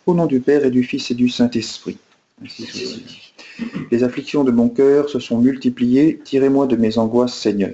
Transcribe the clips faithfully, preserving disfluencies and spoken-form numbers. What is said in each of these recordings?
Au nom du Père et du Fils et du Saint-Esprit. Ainsi soit. Les afflictions de mon cœur se sont multipliées, tirez-moi de mes angoisses, Seigneur.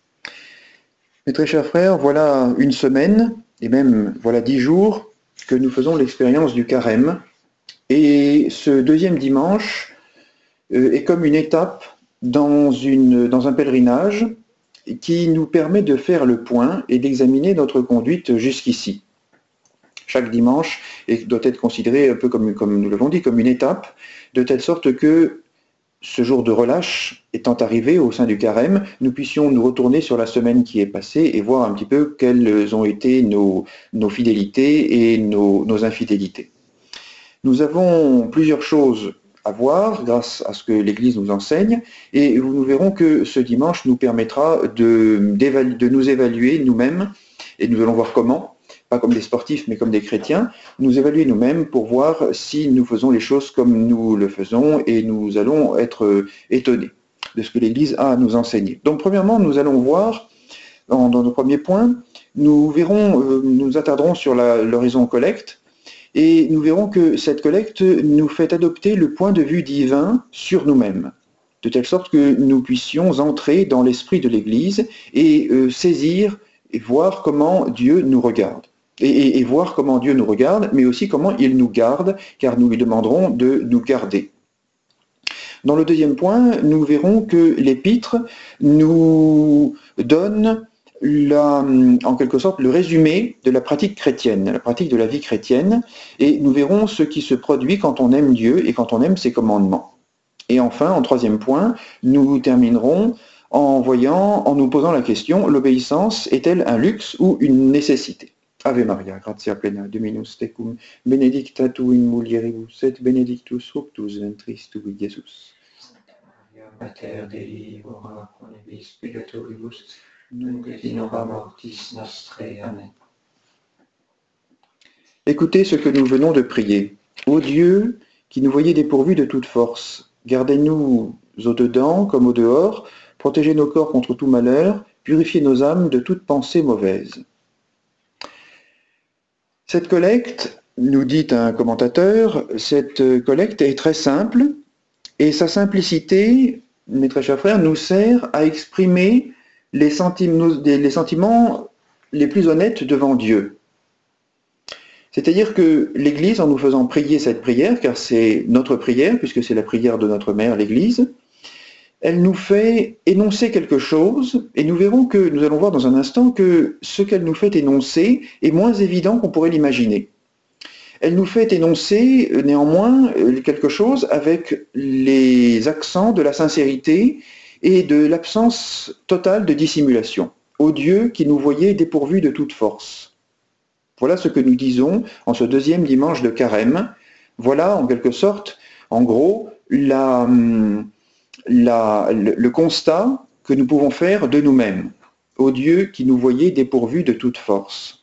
Mes très chers frères, voilà une semaine, et même voilà dix jours, que nous faisons l'expérience du carême. Et ce deuxième dimanche euh, est comme une étape dans, une, dans un pèlerinage qui nous permet de faire le point et d'examiner notre conduite jusqu'ici. Chaque dimanche doit être considéré un peu comme, comme nous l'avons dit, comme une étape, de telle sorte que ce jour de relâche étant arrivé au sein du carême, nous puissions nous retourner sur la semaine qui est passée et voir un petit peu quelles ont été nos, nos fidélités et nos, nos infidélités. Nous avons plusieurs choses à voir grâce à ce que l'Église nous enseigne et nous verrons que ce dimanche nous permettra de, de nous évaluer nous-mêmes et nous allons voir comment. Pas comme des sportifs, mais comme des chrétiens, nous évaluer nous-mêmes pour voir si nous faisons les choses comme nous le faisons et nous allons être étonnés de ce que l'Église a à nous enseigner. Donc, premièrement, nous allons voir, dans, dans nos premiers points, nous verrons, euh, nous attarderons sur la, l'oraison collecte et nous verrons que cette collecte nous fait adopter le point de vue divin sur nous-mêmes, de telle sorte que nous puissions entrer dans l'esprit de l'Église et euh, saisir et voir comment Dieu nous regarde. Et, et, et voir comment Dieu nous regarde, mais aussi comment il nous garde, car nous lui demanderons de nous garder. Dans le deuxième point, nous verrons que l'épître nous donne la, en quelque sorte le résumé de la pratique chrétienne, la pratique de la vie chrétienne, et nous verrons ce qui se produit quand on aime Dieu et quand on aime ses commandements. Et enfin, en troisième point, nous terminerons en voyant, en nous posant la question, l'obéissance est-elle un luxe ou une nécessité? Ave Maria, gratia plena, Dominus tecum, benedicta tu in mulieribus, et benedictus fructus ventris tui, Iesus. Mater Dei, ora pro nobis peccatoribus, nunc et in hora mortis nostrae. Amen. Écoutez ce que nous venons de prier. Ô Dieu, qui nous voyez dépourvus de toute force, gardez-nous au dedans comme au dehors, protégez nos corps contre tout malheur, purifiez nos âmes de toute pensée mauvaise. Cette collecte, nous dit un commentateur, cette collecte est très simple et sa simplicité, mes très chers frères, nous sert à exprimer les sentiments, les sentiments les plus honnêtes devant Dieu. C'est-à-dire que l'Église, en nous faisant prier cette prière, car c'est notre prière, puisque c'est la prière de notre mère, l'Église, elle nous fait énoncer quelque chose, et nous verrons que, nous allons voir dans un instant, que ce qu'elle nous fait énoncer est moins évident qu'on pourrait l'imaginer. Elle nous fait énoncer néanmoins quelque chose avec les accents de la sincérité et de l'absence totale de dissimulation. Ô Dieu qui nous voyait dépourvus de toute force. Voilà ce que nous disons en ce deuxième dimanche de carême. Voilà en quelque sorte, en gros, la... La, le, le constat que nous pouvons faire de nous-mêmes, ô Dieu qui nous voyait dépourvus de toute force.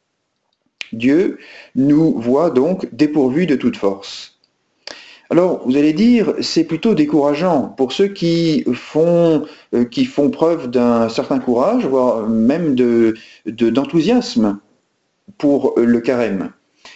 Dieu nous voit donc dépourvus de toute force. Alors, vous allez dire, c'est plutôt décourageant pour ceux qui font, euh, qui font preuve d'un certain courage, voire même de, de, d'enthousiasme pour le carême.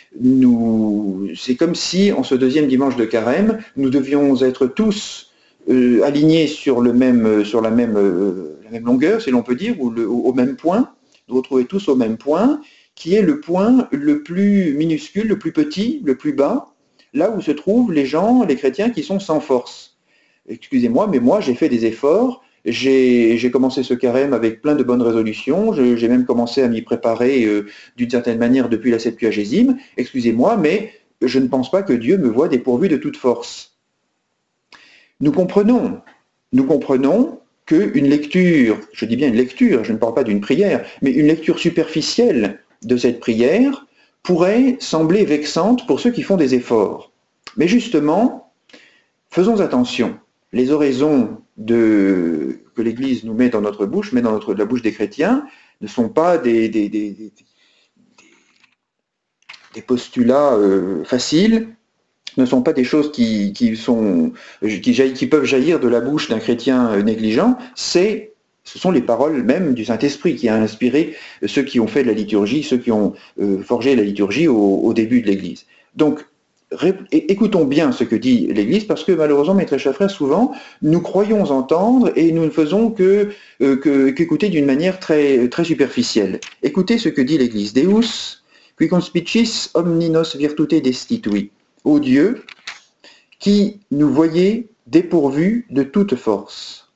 Nous, c'est comme si, en ce deuxième dimanche de carême, nous devions être tous Euh, alignés sur, le même, sur la, même, euh, la même longueur, si l'on peut dire, ou le, au même point, nous retrouver tous au même point, qui est le point le plus minuscule, le plus petit, le plus bas, là où se trouvent les gens, les chrétiens qui sont sans force. Excusez-moi, mais moi j'ai fait des efforts, j'ai, j'ai commencé ce carême avec plein de bonnes résolutions, je, j'ai même commencé à m'y préparer euh, d'une certaine manière depuis la Septuagésime. Excusez-moi, mais je ne pense pas que Dieu me voit dépourvu de toute force. Nous comprenons, nous comprenons qu'une lecture, je dis bien une lecture, je ne parle pas d'une prière, mais une lecture superficielle de cette prière pourrait sembler vexante pour ceux qui font des efforts. Mais justement, faisons attention. Les oraisons de, que l'Église nous met dans notre bouche, met dans notre, la bouche des chrétiens, ne sont pas des, des, des, des, des postulats euh, faciles, ne sont pas des choses qui, qui, sont, qui, jaillit, qui peuvent jaillir de la bouche d'un chrétien négligent, c'est, ce sont les paroles même du Saint-Esprit qui a inspiré ceux qui ont fait de la liturgie, ceux qui ont euh, forgé la liturgie au, au début de l'Église. Donc, écoutons bien ce que dit l'Église, parce que malheureusement, mes très chers frères, souvent, nous croyons entendre et nous ne faisons que, euh, que, qu'écouter d'une manière très, très superficielle. Écoutez ce que dit l'Église. Deus, qui conspicis omninos virtute destitui. Ô Dieu, qui nous voyez dépourvus de toute force.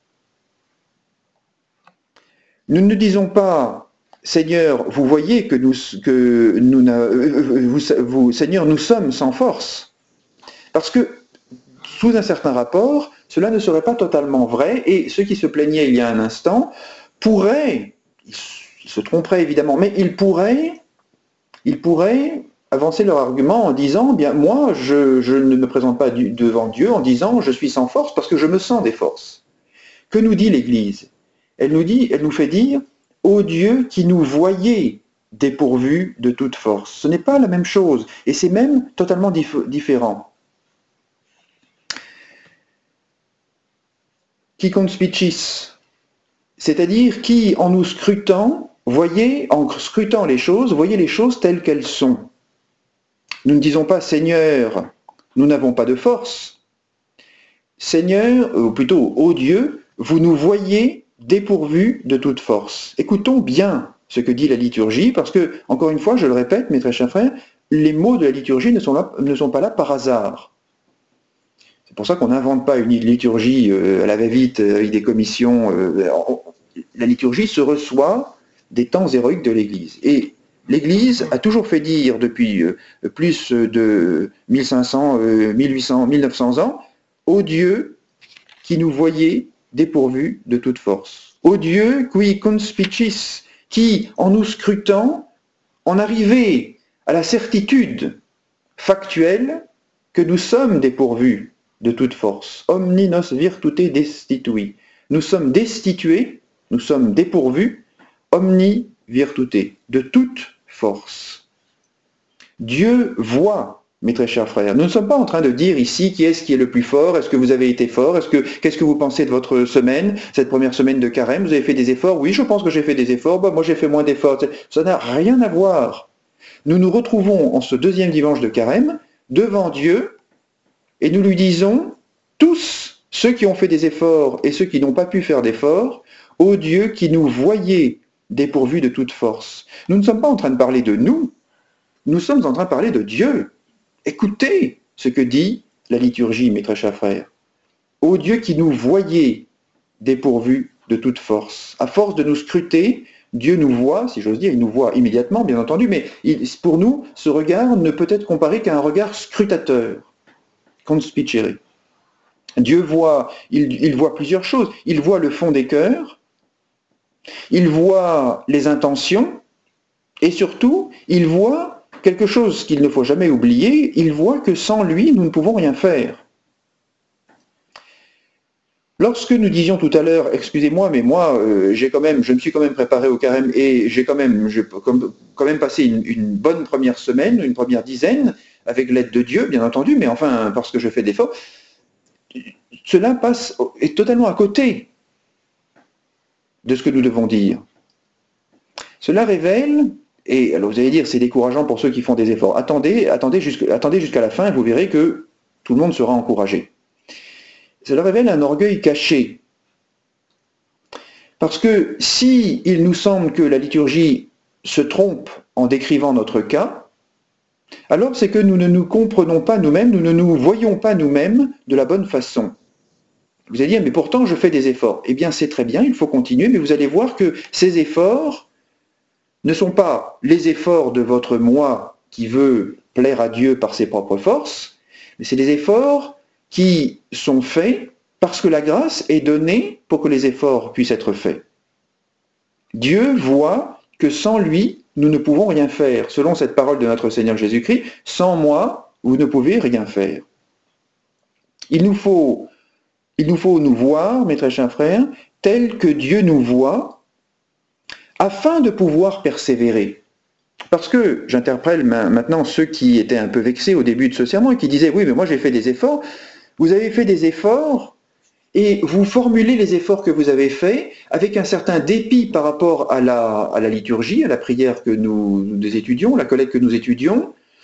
Nous ne disons pas, Seigneur, vous voyez que nous, que nous vous, vous, Seigneur, nous sommes sans force. Parce que, sous un certain rapport, cela ne serait pas totalement vrai, et ceux qui se plaignaient il y a un instant pourraient, ils se tromperaient évidemment, mais ils pourraient, ils pourraient avancer leur argument en disant, bien moi, je, je ne me présente pas du, devant Dieu en disant, je suis sans force parce que je me sens des forces. Que nous dit l'Église? Elle nous dit, elle nous fait dire, ô Dieu qui nous voyez dépourvus de toute force. Ce n'est pas la même chose, et c'est même totalement dif- différent. Qui conspicis, c'est-à-dire qui, en nous scrutant, voyez, en scrutant les choses, voyez les choses telles qu'elles sont. Nous ne disons pas, Seigneur, nous n'avons pas de force. Seigneur, ou plutôt, ô Dieu, vous nous voyez dépourvus de toute force. Écoutons bien ce que dit la liturgie, parce que, encore une fois, je le répète, mes très chers frères, les mots de la liturgie ne sont, là, ne sont pas là par hasard. C'est pour ça qu'on n'invente pas une liturgie euh, à la va-vite avec des commissions. Euh, la liturgie se reçoit des temps héroïques de l'Église. Et l'Église a toujours fait dire depuis euh, plus de mille cinq cents, euh, mille huit cents, mille neuf cents ans, ô Dieu qui nous voyait dépourvus de toute force. Ô Dieu qui conspicis, qui, en nous scrutant, en arrivait à la certitude factuelle que nous sommes dépourvus de toute force. Omninos virtute destitui. Nous sommes destitués, nous sommes dépourvus, omni virtute, de toute force. Dieu voit, mes très chers frères. Nous ne sommes pas en train de dire ici qui est-ce qui est le plus fort, est-ce que vous avez été fort, est-ce que qu'est-ce que vous pensez de votre semaine, cette première semaine de carême, vous avez fait des efforts? Oui, je pense que j'ai fait des efforts, bah, moi j'ai fait moins d'efforts. Ça n'a rien à voir. Nous nous retrouvons en ce deuxième dimanche de carême devant Dieu et nous lui disons, tous ceux qui ont fait des efforts et ceux qui n'ont pas pu faire d'efforts, ô Dieu qui nous voyait dépourvus de toute force. Nous ne sommes pas en train de parler de nous, nous sommes en train de parler de Dieu. Écoutez ce que dit la liturgie, mes très chers frères. Ô Dieu qui nous voyait dépourvus de toute force. À force de nous scruter, Dieu nous voit, si j'ose dire, il nous voit immédiatement, bien entendu, mais il, pour nous, ce regard ne peut être comparé qu'à un regard scrutateur. Conspicere. Dieu voit, il, il voit plusieurs choses. Il voit le fond des cœurs, il voit les intentions, et surtout, il voit quelque chose qu'il ne faut jamais oublier, il voit que sans lui, nous ne pouvons rien faire. Lorsque nous disions tout à l'heure, excusez-moi, mais moi, euh, j'ai quand même, je me suis quand même préparé au carême et j'ai quand même, j'ai quand même passé une, une bonne première semaine, une première dizaine, avec l'aide de Dieu, bien entendu, mais enfin, parce que je fais d'efforts, cela passe, est totalement à côté de ce que nous devons dire. Cela révèle, et alors vous allez dire, c'est décourageant pour ceux qui font des efforts. Attendez, attendez jusqu'à, attendez jusqu'à la fin et vous verrez que tout le monde sera encouragé. Cela révèle un orgueil caché. Parce que si il nous semble que la liturgie se trompe en décrivant notre cas, alors c'est que nous ne nous comprenons pas nous-mêmes, nous ne nous voyons pas nous-mêmes de la bonne façon. Vous allez dire, mais pourtant je fais des efforts. Eh bien c'est très bien, il faut continuer, mais vous allez voir que ces efforts ne sont pas les efforts de votre moi qui veut plaire à Dieu par ses propres forces, mais c'est des efforts qui sont faits parce que la grâce est donnée pour que les efforts puissent être faits. Dieu voit que sans lui, nous ne pouvons rien faire. Selon cette parole de notre Seigneur Jésus-Christ, sans moi, vous ne pouvez rien faire. Il nous faut, il nous faut nous voir, mes très chers frères, tels que Dieu nous voit, afin de pouvoir persévérer. Parce que j'interpelle maintenant ceux qui étaient un peu vexés au début de ce sermon et qui disaient « Oui, mais moi j'ai fait des efforts ». Vous avez fait des efforts et vous formulez les efforts que vous avez faits avec un certain dépit par rapport à la, à la liturgie, à la prière que nous, nous étudions, la collecte que nous étudions.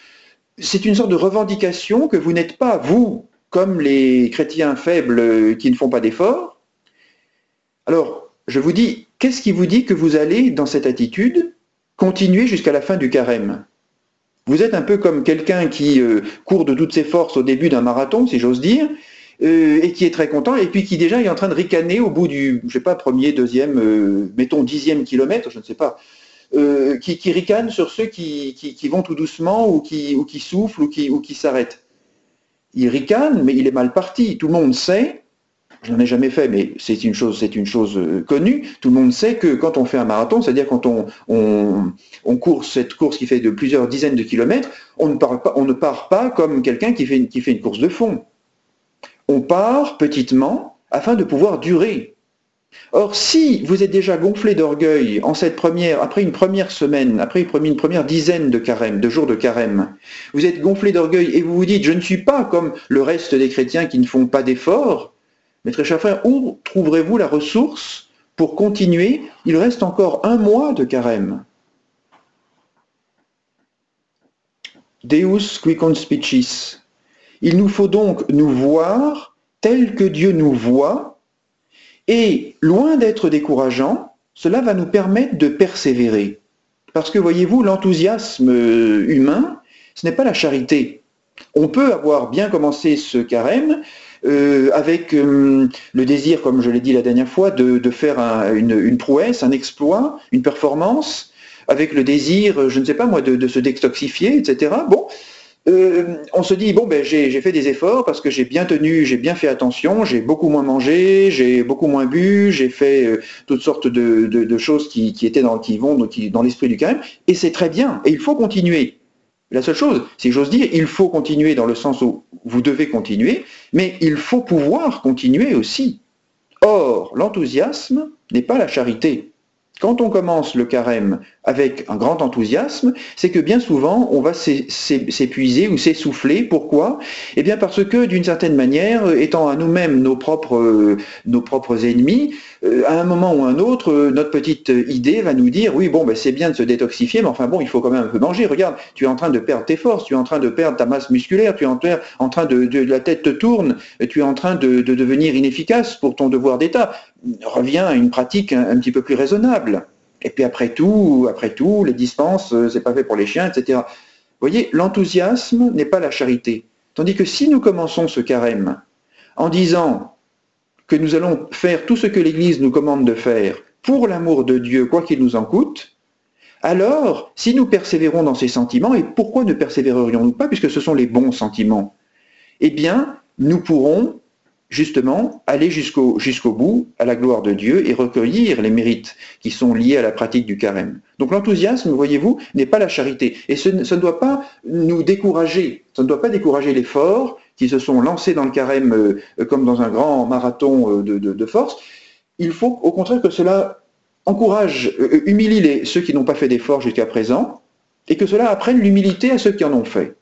c'est une sorte de revendication que vous n'êtes pas, vous, comme les chrétiens faibles qui ne font pas d'efforts. Alors, je vous dis, qu'est-ce qui vous dit que vous allez, dans cette attitude, continuer jusqu'à la fin du carême? Vous êtes un peu comme quelqu'un qui euh, court de toutes ses forces au début d'un marathon, si j'ose dire, euh, et qui est très content, et puis qui déjà est en train de ricaner au bout du, je sais pas, premier, deuxième, euh, mettons dixième kilomètre, je ne sais pas, euh, qui, qui ricane sur ceux qui, qui, qui vont tout doucement ou qui, ou qui soufflent ou qui, ou qui s'arrêtent. Il ricane, mais il est mal parti. Tout le monde sait, je n'en ai jamais fait, mais c'est une chose, c'est une chose connue. Tout le monde sait que quand on fait un marathon, c'est-à-dire quand on, on, on court cette course qui fait de plusieurs dizaines de kilomètres, on ne, parle pas, on ne part pas comme quelqu'un qui fait, une, qui fait une course de fond. On part petitement afin de pouvoir durer. Or, si vous êtes déjà gonflé d'orgueil en cette première, après une première semaine, après une première dizaine de carême, de jours de carême, vous êtes gonflé d'orgueil et vous vous dites, je ne suis pas comme le reste des chrétiens qui ne font pas d'efforts, mes très chers frères, où trouverez-vous la ressource pour continuer? Il reste encore un mois de carême. Deus qui conspicis. Il nous faut donc nous voir tel que Dieu nous voit, et loin d'être décourageant, cela va nous permettre de persévérer. Parce que voyez-vous, l'enthousiasme humain, ce n'est pas la charité. On peut avoir bien commencé ce carême, Euh, avec euh, le désir, comme je l'ai dit la dernière fois, de, de faire un, une, une prouesse, un exploit, une performance, avec le désir, je ne sais pas moi, de, de se détoxifier, et cetera. Bon, euh, on se dit, bon, ben, j'ai, j'ai fait des efforts parce que j'ai bien tenu, j'ai bien fait attention, j'ai beaucoup moins mangé, j'ai beaucoup moins bu, j'ai fait euh, toutes sortes de, de, de choses qui, qui, étaient dans, qui vont qui, dans l'esprit du carême, et c'est très bien, et il faut continuer. La seule chose, si j'ose dire, il faut continuer dans le sens où vous devez continuer, mais il faut pouvoir continuer aussi. Or, l'enthousiasme n'est pas la charité. Quand on commence le carême avec un grand enthousiasme, c'est que bien souvent, on va s'épuiser ou s'essouffler. Pourquoi? Eh bien parce que, d'une certaine manière, étant à nous-mêmes nos propres, nos propres ennemis, à un moment ou à un autre, notre petite idée va nous dire, oui, bon, ben, c'est bien de se détoxifier, mais enfin bon, il faut quand même un peu manger. Regarde, tu es en train de perdre tes forces, tu es en train de perdre ta masse musculaire, tu es en train de, de, de la tête te tourne, tu es en train de, de devenir inefficace pour ton devoir d'État. Reviens à une pratique un, un petit peu plus raisonnable. Et puis après tout, après tout, les dispenses, c'est pas fait pour les chiens, et cetera. Vous voyez, l'enthousiasme n'est pas la charité. Tandis que si nous commençons ce carême en disant que nous allons faire tout ce que l'Église nous commande de faire pour l'amour de Dieu, quoi qu'il nous en coûte, alors, si nous persévérons dans ces sentiments, et pourquoi ne persévérerions-nous pas, puisque ce sont les bons sentiments, eh bien, nous pourrons justement aller jusqu'au jusqu'au bout, à la gloire de Dieu, et recueillir les mérites qui sont liés à la pratique du carême. Donc l'enthousiasme, voyez-vous, n'est pas la charité. Et ce, ça ne doit pas nous décourager, ça ne doit pas décourager les forts qui se sont lancés dans le carême euh, comme dans un grand marathon de, de, de force. Il faut au contraire que cela encourage, euh, humilie les, ceux qui n'ont pas fait d'efforts jusqu'à présent, et que cela apprenne l'humilité à ceux qui en ont fait.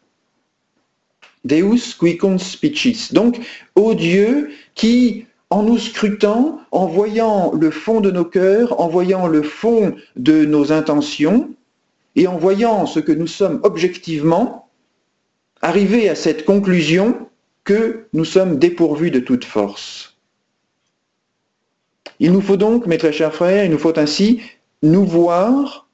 Deus qui conspicis. Donc, ô Dieu qui, en nous scrutant, en voyant le fond de nos cœurs, en voyant le fond de nos intentions, et en voyant ce que nous sommes objectivement, arriver à cette conclusion que nous sommes dépourvus de toute force. Il nous faut donc, mes très chers frères, il nous faut ainsi nous voir,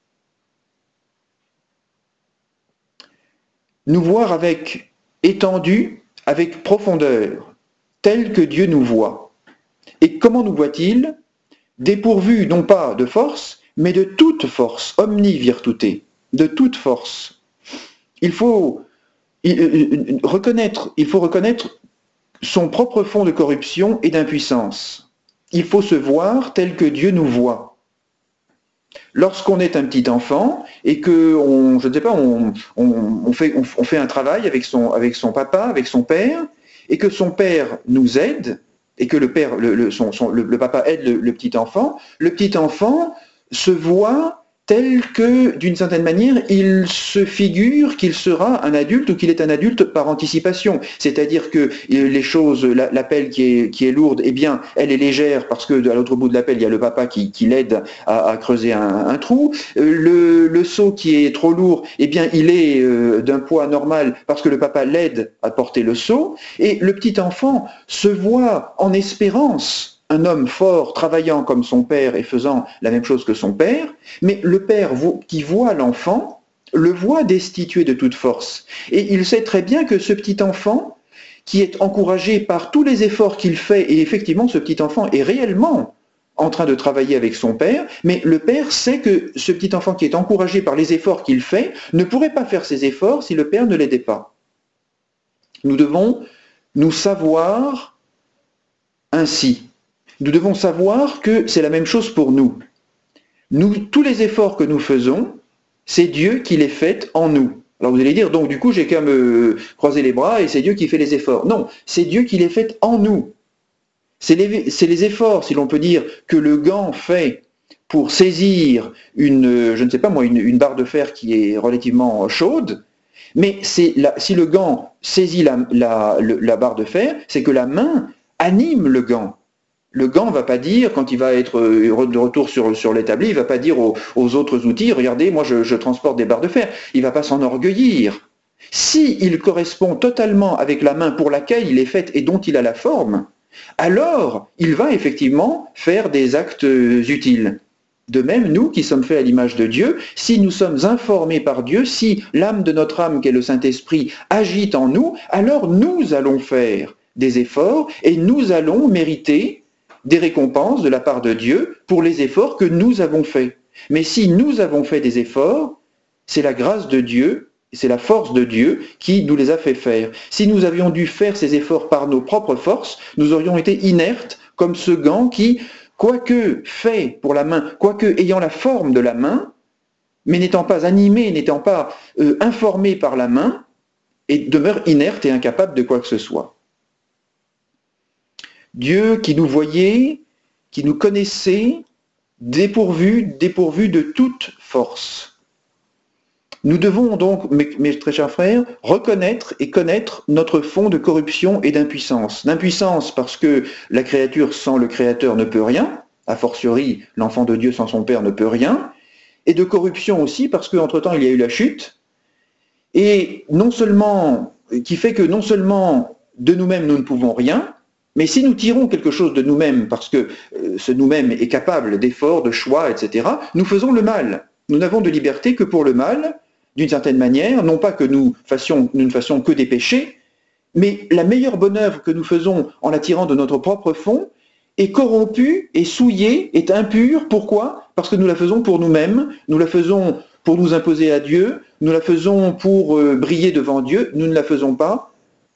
nous voir avec étendue, avec profondeur, tel que Dieu nous voit. Et comment nous voit-il? Dépourvu non pas de force, mais de toute force, omni virtute, de toute force. Il faut il, reconnaître, il faut reconnaître son propre fond de corruption et d'impuissance. Il faut se voir tel que Dieu nous voit. Lorsqu'on est un petit enfant et que, on, je ne sais pas, on, on, on, fait, on, on fait un travail avec son, avec son papa, avec son père, et que son père nous aide, et que le, père, le, le, son, son, le, le papa aide le, le petit enfant, le petit enfant se voit tel que, d'une certaine manière, il se figure qu'il sera un adulte ou qu'il est un adulte par anticipation. C'est-à-dire que les choses, la, la pelle qui est, qui est lourde, eh bien, elle est légère parce que à l'autre bout de la pelle, il y a le papa qui, qui l'aide à, à creuser un, un trou. Le, le seau qui est trop lourd, eh bien, il est euh, d'un poids normal parce que le papa l'aide à porter le seau. Et le petit enfant se voit en espérance un homme fort, travaillant comme son père et faisant la même chose que son père, mais le père qui voit l'enfant, le voit destitué de toute force. Et il sait très bien que ce petit enfant, qui est encouragé par tous les efforts qu'il fait, et effectivement ce petit enfant est réellement en train de travailler avec son père, mais le père sait que ce petit enfant qui est encouragé par les efforts qu'il fait ne pourrait pas faire ses efforts si le père ne l'aidait pas. Nous devons nous savoir ainsi. Nous devons savoir que c'est la même chose pour nous. Nous, tous les efforts que nous faisons, c'est Dieu qui les fait en nous. Alors vous allez dire, donc du coup, j'ai qu'à me croiser les bras et c'est Dieu qui fait les efforts. Non, c'est Dieu qui les fait en nous. C'est les, c'est les efforts, si l'on peut dire, que le gant fait pour saisir une, je ne sais pas moi, une, une barre de fer qui est relativement chaude. Mais c'est la, si le gant saisit la, la, la barre de fer, c'est que la main anime le gant. Le gant ne va pas dire, quand il va être de retour sur, sur l'établi, il ne va pas dire aux, aux autres outils, regardez, moi je, je transporte des barres de fer. Il ne va pas s'enorgueillir. S'il correspond totalement avec la main pour laquelle il est fait et dont il a la forme, alors il va effectivement faire des actes utiles. De même, nous qui sommes faits à l'image de Dieu, si nous sommes informés par Dieu, si l'âme de notre âme, qui est le Saint-Esprit, agit en nous, alors nous allons faire des efforts et nous allons mériter des récompenses de la part de Dieu pour les efforts que nous avons faits. Mais si nous avons fait des efforts, c'est la grâce de Dieu, c'est la force de Dieu qui nous les a fait faire. Si nous avions dû faire ces efforts par nos propres forces, nous aurions été inertes comme ce gant qui, quoique fait pour la main, quoique ayant la forme de la main, mais n'étant pas animé, n'étant pas euh, informé par la main, et demeure inerte et incapable de quoi que ce soit. Dieu qui nous voyait, qui nous connaissait, dépourvu, dépourvu de toute force. Nous devons donc, mes, mes très chers frères, reconnaître et connaître notre fond de corruption et d'impuissance. D'impuissance parce que la créature sans le Créateur ne peut rien, a fortiori l'enfant de Dieu sans son Père ne peut rien, et de corruption aussi parce qu'entre-temps il y a eu la chute, et non seulement, qui fait que non seulement de nous-mêmes nous ne pouvons rien, mais si nous tirons quelque chose de nous-mêmes, parce que euh, ce nous-mêmes est capable d'efforts, de choix, et cetera, nous faisons le mal. Nous n'avons de liberté que pour le mal, d'une certaine manière, non pas que nous, fassions, nous ne fassions que des péchés, mais la meilleure bonne œuvre que nous faisons en la tirant de notre propre fond est corrompue, est souillée, est impure. Pourquoi? Parce que nous la faisons pour nous-mêmes, nous la faisons pour nous imposer à Dieu, nous la faisons pour euh, briller devant Dieu, nous ne la faisons pas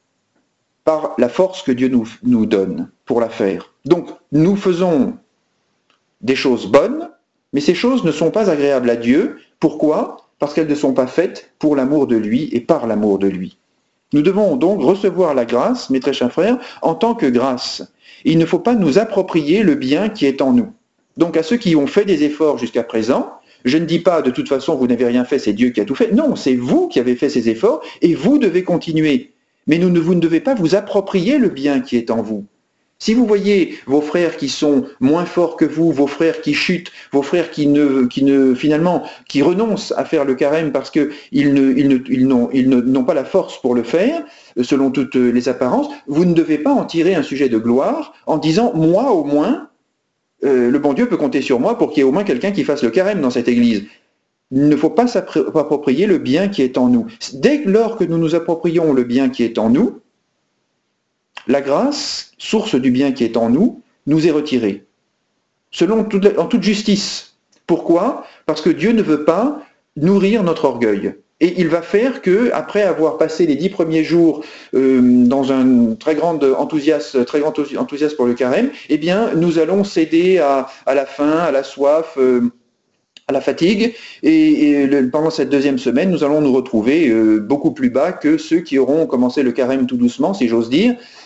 par la force que Dieu nous, nous donne pour la faire. Donc, nous faisons des choses bonnes, mais ces choses ne sont pas agréables à Dieu. Pourquoi? Parce qu'elles ne sont pas faites pour l'amour de lui et par l'amour de lui. Nous devons donc recevoir la grâce, mes très chers frères, en tant que grâce. Il ne faut pas nous approprier le bien qui est en nous. Donc, à ceux qui ont fait des efforts jusqu'à présent, je ne dis pas de toute façon vous n'avez rien fait, c'est Dieu qui a tout fait. Non, c'est vous qui avez fait ces efforts et vous devez continuer. Mais nous, vous ne devez pas vous approprier le bien qui est en vous. Si vous voyez vos frères qui sont moins forts que vous, vos frères qui chutent, vos frères qui ne, qui ne finalement, qui renoncent à faire le carême parce qu'ils ne, ils ne, ils n'ont, ils n'ont pas la force pour le faire, selon toutes les apparences, vous ne devez pas en tirer un sujet de gloire en disant, moi au moins, euh, le bon Dieu peut compter sur moi pour qu'il y ait au moins quelqu'un qui fasse le carême dans cette église. Il ne faut pas s'approprier le bien qui est en nous. Dès lors que nous nous approprions le bien qui est en nous, la grâce, source du bien qui est en nous, nous est retirée. Selon toute, en toute justice. Pourquoi? Parce que Dieu ne veut pas nourrir notre orgueil. Et il va faire que, après avoir passé les dix premiers jours euh, dans un très grand enthousiasme, très grand enthousiasme pour le carême, eh bien, nous allons céder à, à la faim, à la soif, euh, à la fatigue, et, et le, pendant cette deuxième semaine, nous allons nous retrouver euh, beaucoup plus bas que ceux qui auront commencé le carême tout doucement, si j'ose dire,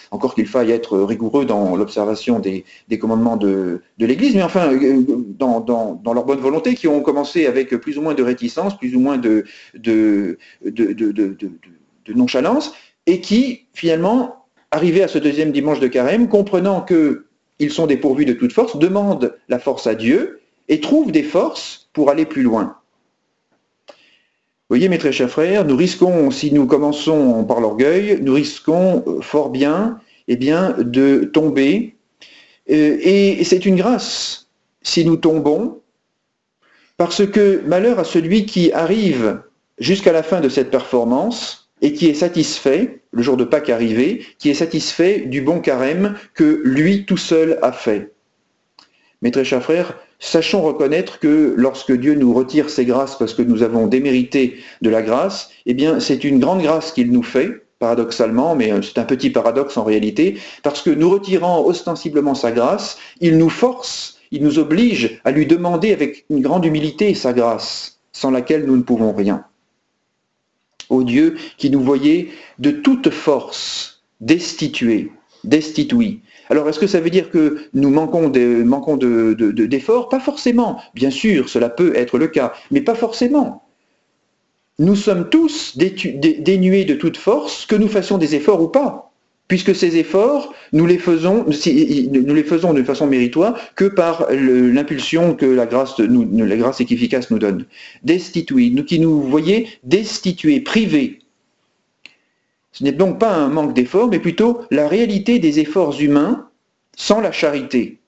encore qu'il faille être rigoureux dans l'observation des, des commandements de, de l'Église, mais enfin, dans, dans, dans leur bonne volonté, qui ont commencé avec plus ou moins de réticence, plus ou moins de, de, de, de, de, de, de nonchalance, et qui, finalement, arrivés à ce deuxième dimanche de Carême, comprenant qu'ils sont dépourvus de toute force, demandent la force à Dieu et trouvent des forces pour aller plus loin. Vous voyez, mes très chers frères, nous risquons, si nous commençons par l'orgueil, nous risquons fort bien, eh bien de tomber. Et c'est une grâce si nous tombons, parce que malheur à celui qui arrive jusqu'à la fin de cette performance et qui est satisfait, le jour de Pâques arrivé, qui est satisfait du bon carême que lui tout seul a fait. Mes très chers frères, sachons reconnaître que lorsque Dieu nous retire ses grâces parce que nous avons démérité de la grâce, eh bien c'est une grande grâce qu'il nous fait, paradoxalement, mais c'est un petit paradoxe en réalité, parce que nous retirant ostensiblement sa grâce, il nous force, il nous oblige à lui demander avec une grande humilité sa grâce, sans laquelle nous ne pouvons rien. Ô Dieu qui nous voyait de toute force destitués, destitués. Alors, est-ce que ça veut dire que nous manquons de, manquons de, de, de, d'efforts? Pas forcément. Bien sûr, cela peut être le cas, mais pas forcément. Nous sommes tous dénués de toute force, que nous fassions des efforts ou pas, puisque ces efforts, nous les faisons, nous les faisons de façon méritoire que par le, l'impulsion que la grâce, nous, la grâce efficace nous donne. Destitués, nous qui nous voyez destitués, privés. Ce n'est donc pas un manque d'efforts, mais plutôt la réalité des efforts humains sans la charité.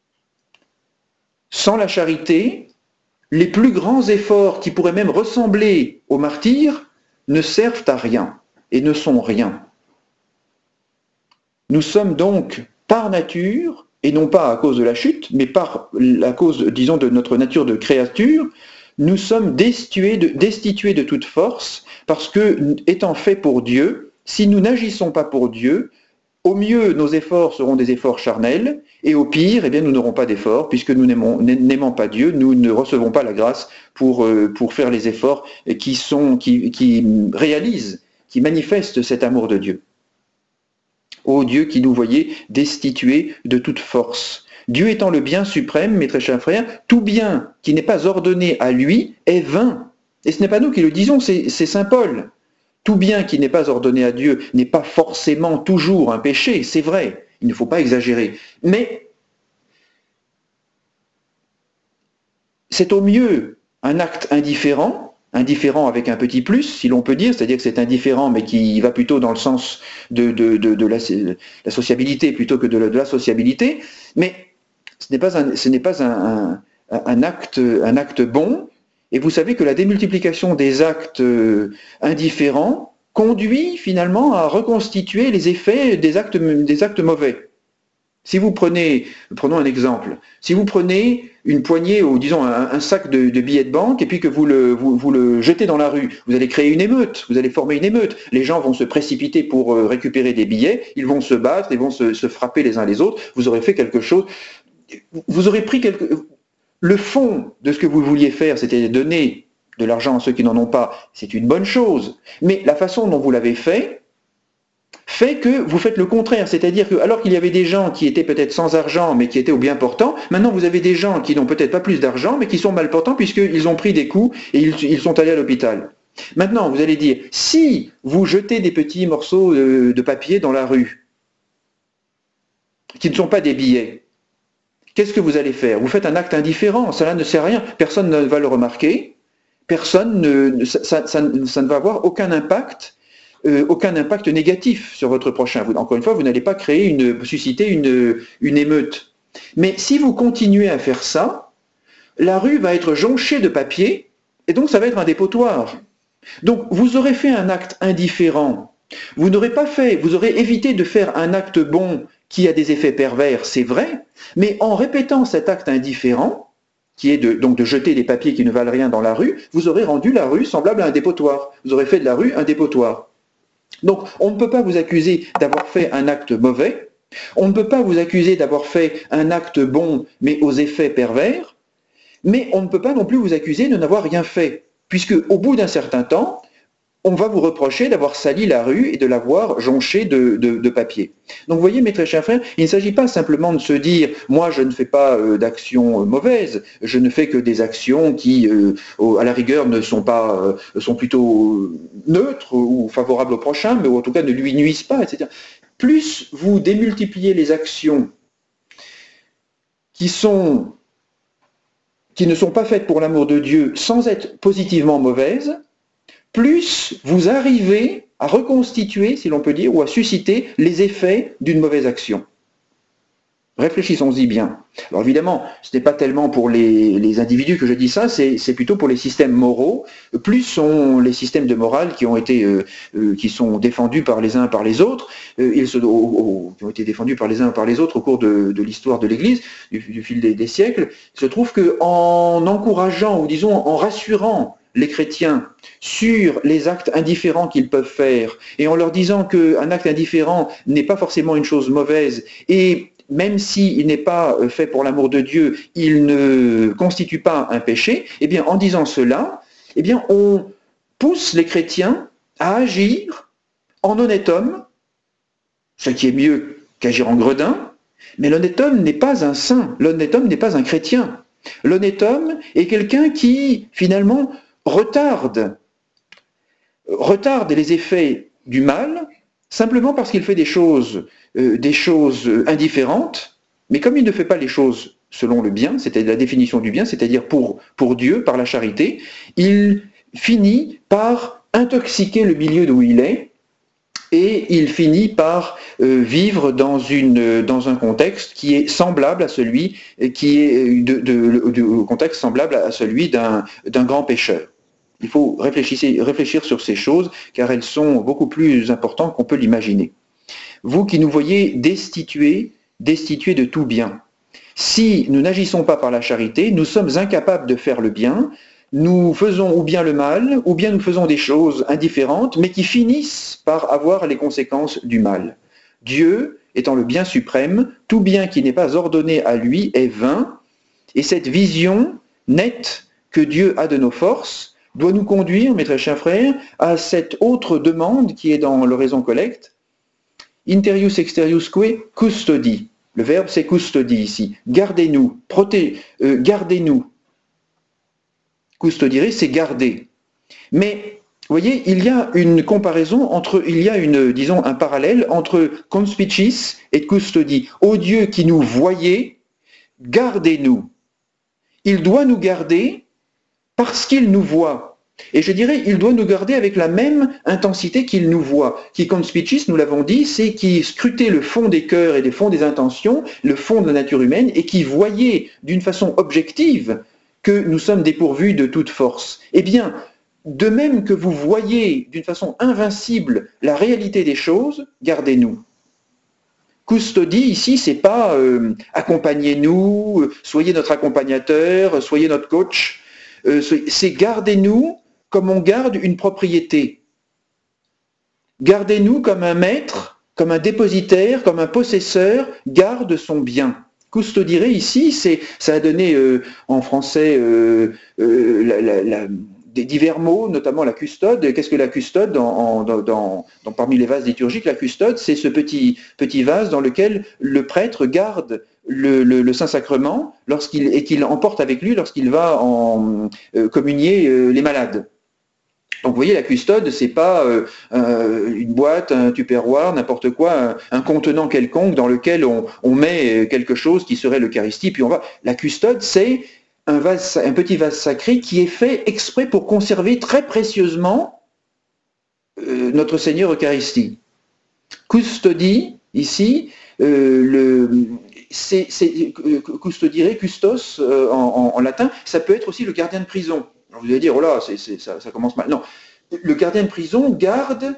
Sans la charité, les plus grands efforts qui pourraient même ressembler au martyr ne servent à rien et ne sont rien. Nous sommes donc par nature, et non pas à cause de la chute, mais par la cause, disons, de notre nature de créature, nous sommes destitués de, destitués de toute force parce que, étant faits pour Dieu, si nous n'agissons pas pour Dieu, au mieux nos efforts seront des efforts charnels, et au pire, eh bien, nous n'aurons pas d'efforts, puisque nous n'aimons, n'aimant pas Dieu, nous ne recevons pas la grâce pour, euh, pour faire les efforts qui, sont, qui, qui réalisent, qui manifestent cet amour de Dieu. Ô Dieu qui nous voyait destitués de toute force. Dieu étant le bien suprême, mes très chers frères, tout bien qui n'est pas ordonné à lui est vain. Et ce n'est pas nous qui le disons, c'est, c'est saint Paul. Tout bien qui n'est pas ordonné à Dieu n'est pas forcément toujours un péché, c'est vrai, il ne faut pas exagérer. Mais c'est au mieux un acte indifférent, indifférent avec un petit plus, si l'on peut dire, c'est-à-dire que c'est indifférent mais qui va plutôt dans le sens de, de, de, de la, la sociabilité plutôt que de la, de la sociabilité, mais ce n'est pas un, ce n'est pas un, un, un, acte, un acte bon. Et vous savez que la démultiplication des actes indifférents conduit finalement à reconstituer les effets des actes, des actes mauvais. Si vous prenez, prenons un exemple, si vous prenez une poignée ou disons un, un sac de, de billets de banque et puis que vous le, vous, vous le jetez dans la rue, vous allez créer une émeute, vous allez former une émeute. Les gens vont se précipiter pour récupérer des billets, ils vont se battre, ils vont se, se frapper les uns les autres, vous aurez fait quelque chose, vous aurez pris quelque... Le fond de ce que vous vouliez faire, c'était donner de l'argent à ceux qui n'en ont pas, c'est une bonne chose. Mais la façon dont vous l'avez fait, fait que vous faites le contraire. C'est-à-dire que alors qu'il y avait des gens qui étaient peut-être sans argent, mais qui étaient au bien portant, maintenant vous avez des gens qui n'ont peut-être pas plus d'argent, mais qui sont mal portants puisqu'ils ont pris des coups et ils, ils sont allés à l'hôpital. Maintenant, vous allez dire, si vous jetez des petits morceaux de, de papier dans la rue, qui ne sont pas des billets, qu'est-ce que vous allez faire? Vous faites un acte indifférent, cela ne sert à rien, personne ne va le remarquer, personne ne, ça, ça, ça ne va avoir aucun impact, euh, aucun impact négatif sur votre prochain. Vous, encore une fois, vous n'allez pas créer une, susciter une, une émeute. Mais si vous continuez à faire ça, la rue va être jonchée de papier, et donc ça va être un dépotoir. Donc vous aurez fait un acte indifférent, vous n'aurez pas fait, vous aurez évité de faire un acte bon qui a des effets pervers, c'est vrai, mais en répétant cet acte indifférent, qui est de, donc de jeter des papiers qui ne valent rien dans la rue, vous aurez rendu la rue semblable à un dépotoir. Vous aurez fait de la rue un dépotoir. Donc on ne peut pas vous accuser d'avoir fait un acte mauvais, on ne peut pas vous accuser d'avoir fait un acte bon mais aux effets pervers, mais on ne peut pas non plus vous accuser de n'avoir rien fait, puisque au bout d'un certain temps, on va vous reprocher d'avoir sali la rue et de l'avoir jonchée de, de, de papier. Donc vous voyez, mes très chers frères, il ne s'agit pas simplement de se dire « moi je ne fais pas euh, d'actions mauvaises, je ne fais que des actions qui, euh, à la rigueur, ne sont pas, euh, sont plutôt neutres ou favorables au prochain, mais en tout cas ne lui nuisent pas, et cetera » Plus vous démultipliez les actions qui sont, qui ne sont pas faites pour l'amour de Dieu sans être positivement mauvaises, plus vous arrivez à reconstituer, si l'on peut dire, ou à susciter les effets d'une mauvaise action. Réfléchissons-y bien. Alors évidemment, ce n'est pas tellement pour les, les individus que je dis ça, c'est plutôt pour les systèmes moraux. Plus sont les systèmes de morale qui ont été, euh, euh, qui sont défendus par les uns par les autres, euh, ils se, au, au, qui ont été défendus par les uns par les autres au cours de, de l'histoire de l'Église, du, du fil des, des siècles. Il se trouve qu'en encourageant, ou disons en rassurant les chrétiens sur les actes indifférents qu'ils peuvent faire, et en leur disant qu'un acte indifférent n'est pas forcément une chose mauvaise, et même s'il n'est pas fait pour l'amour de Dieu, il ne constitue pas un péché, eh bien, en disant cela, eh bien, on pousse les chrétiens à agir en honnête homme, ce qui est mieux qu'agir en gredin, mais l'honnête homme n'est pas un saint, l'honnête homme n'est pas un chrétien. L'honnête homme est quelqu'un qui, finalement, retarde, retarde les effets du mal, simplement parce qu'il fait des choses, euh, des choses indifférentes, mais comme il ne fait pas les choses selon le bien, c'est-à-dire la définition du bien, c'est-à-dire pour, pour Dieu, par la charité, il finit par intoxiquer le milieu d'où il est, et il finit par euh, vivre dans, une, dans un contexte qui est semblable à celui, qui est de, de, de, de contexte semblable à celui d'un d'un grand pécheur. Il faut réfléchir, réfléchir sur ces choses, car elles sont beaucoup plus importantes qu'on peut l'imaginer. Vous qui nous voyez destitués, destitués de tout bien, si nous n'agissons pas par la charité, nous sommes incapables de faire le bien, nous faisons ou bien le mal, ou bien nous faisons des choses indifférentes, mais qui finissent par avoir les conséquences du mal. Dieu étant le bien suprême, tout bien qui n'est pas ordonné à lui est vain, et cette vision nette que Dieu a de nos forces doit nous conduire, mes très chers frères, à cette autre demande qui est dans l'oraison collecte, interius exteriusque custodi. Le verbe c'est custodi ici. Gardez-nous, protégez, euh, gardez-nous. Custodire, c'est garder. Mais, vous voyez, il y a une comparaison entre, il y a une, disons, un parallèle entre conspicis et custodi. Ô Dieu qui nous voyez, gardez-nous. Il doit nous garder parce qu'il nous voit. Et je dirais, il doit nous garder avec la même intensité qu'il nous voit. Qui conspicis, nous l'avons dit, c'est qui scrutait le fond des cœurs et des fonds des intentions, le fond de la nature humaine, et qui voyait d'une façon objective que nous sommes dépourvus de toute force. Eh bien, de même que vous voyez d'une façon invincible la réalité des choses, gardez-nous. Custodie, ici, c'est pas euh, accompagnez-nous, soyez notre accompagnateur, soyez notre coach. Euh, c'est gardez-nous comme on garde une propriété. Gardez-nous comme un maître, comme un dépositaire, comme un possesseur garde son bien. Custodire ici, c'est, ça a donné euh, en français euh, euh, la, la, la, des divers mots, notamment la custode. Qu'est-ce que la custode dans, dans, dans, dans, parmi les vases liturgiques, la custode, c'est ce petit, petit vase dans lequel le prêtre garde le, le, le Saint-Sacrement lorsqu'il, et qu'il emporte avec lui lorsqu'il va en, euh, communier euh, les malades. Donc vous voyez, la custode, c'est pas euh, euh, une boîte, un tupperware, n'importe quoi, un, un contenant quelconque dans lequel on, on met quelque chose qui serait l'Eucharistie, puis on va. La custode, c'est un vase, un petit vase sacré qui est fait exprès pour conserver très précieusement euh, notre Seigneur Eucharistie. Custodie, ici, euh, le, c'est, c'est custodire, custos euh, en, en, en latin, ça peut être aussi le gardien de prison. Alors vous allez dire, oh là, c'est, c'est, ça, ça commence mal. Non, le gardien de prison garde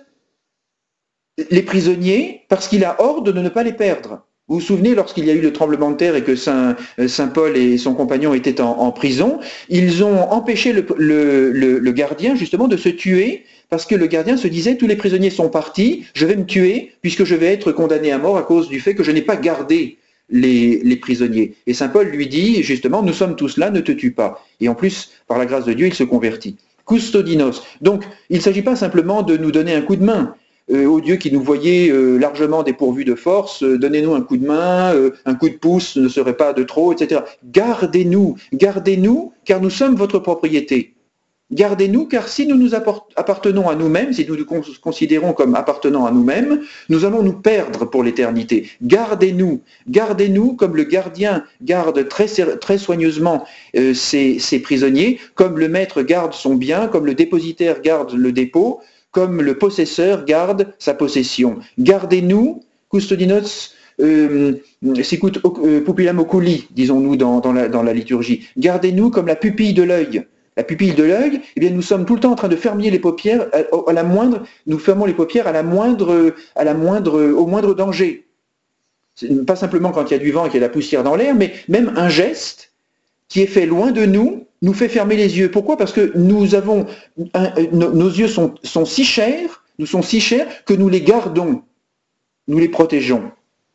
les prisonniers parce qu'il a ordre de ne pas les perdre. Vous vous souvenez, lorsqu'il y a eu le tremblement de terre et que Saint, Saint Paul et son compagnon étaient en, en prison, ils ont empêché le, le, le, le gardien justement de se tuer parce que le gardien se disait, tous les prisonniers sont partis, je vais me tuer puisque je vais être condamné à mort à cause du fait que je n'ai pas gardé Les, les prisonniers. Et Saint Paul lui dit, justement, nous sommes tous là, ne te tue pas. Et en plus, par la grâce de Dieu, il se convertit. Custodinos. Donc, il ne s'agit pas simplement de nous donner un coup de main. Euh, au Dieu qui nous voyait euh, largement dépourvus de force, euh, donnez-nous un coup de main, euh, un coup de pouce ne serait pas de trop, et cetera. Gardez-nous, gardez-nous, car nous sommes votre propriété. Gardez-nous, car si nous nous appartenons à nous-mêmes, si nous nous considérons comme appartenant à nous-mêmes, nous allons nous perdre pour l'éternité. Gardez-nous, gardez-nous comme le gardien garde très, très soigneusement euh, ses, ses prisonniers, comme le maître garde son bien, comme le dépositaire garde le dépôt, comme le possesseur garde sa possession. Gardez-nous, custodinos, euh, sicut euh, pupillam oculi, disons-nous dans, dans, la, dans la liturgie. Gardez-nous comme la pupille de l'œil. La pupille de l'œil, eh bien, nous sommes tout le temps en train de fermer les paupières à, à la moindre, nous fermons les paupières à la moindre, à la moindre, au moindre danger. Pas simplement quand il y a du vent et qu'il y a de la poussière dans l'air, mais même un geste qui est fait loin de nous nous fait fermer les yeux. Pourquoi? Parce que nous avons, un, nos, nos yeux sont, sont si chers, nous sont si chers que nous les gardons, nous les protégeons.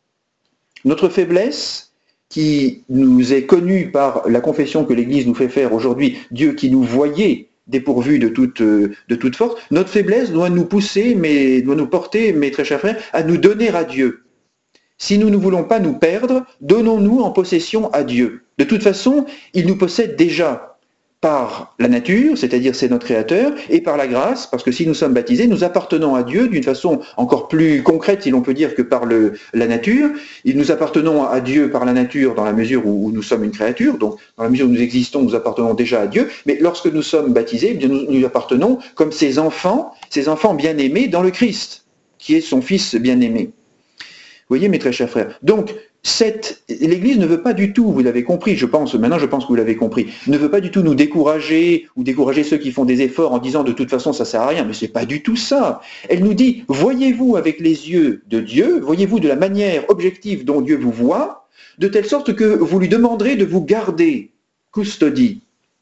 Notre faiblesse, qui nous est connu par la confession que l'Église nous fait faire aujourd'hui, Dieu qui nous voyait dépourvus de toute, de toute force, notre faiblesse doit nous pousser, mais doit nous porter, mes très chers frères, à nous donner à Dieu. Si nous ne voulons pas nous perdre, donnons-nous en possession à Dieu. De toute façon, il nous possède déjà par la nature, c'est-à-dire c'est notre Créateur, et par la grâce, parce que si nous sommes baptisés, nous appartenons à Dieu d'une façon encore plus concrète, si l'on peut dire, que par le, la nature. Et nous appartenons à Dieu par la nature dans la mesure où, où nous sommes une créature, donc dans la mesure où nous existons, nous appartenons déjà à Dieu, mais lorsque nous sommes baptisés, bien, nous, nous appartenons comme ses enfants, ses enfants bien-aimés dans le Christ, qui est son Fils bien-aimé. Vous voyez, mes très chers frères. Donc, cette, l'Église ne veut pas du tout, vous l'avez compris, je pense, maintenant je pense que vous l'avez compris, ne veut pas du tout nous décourager ou décourager ceux qui font des efforts en disant de toute façon ça sert à rien, mais c'est pas du tout ça. Elle nous dit, voyez-vous avec les yeux de Dieu, voyez-vous de la manière objective dont Dieu vous voit, de telle sorte que vous lui demanderez de vous garder, custodie.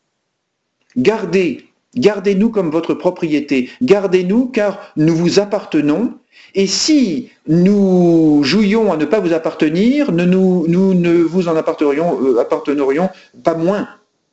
Gardez, gardez-nous comme votre propriété, gardez-nous car nous vous appartenons. Et si nous jouions à ne pas vous appartenir, nous, nous, nous ne vous en appartenerions, euh, appartenerions pas moins.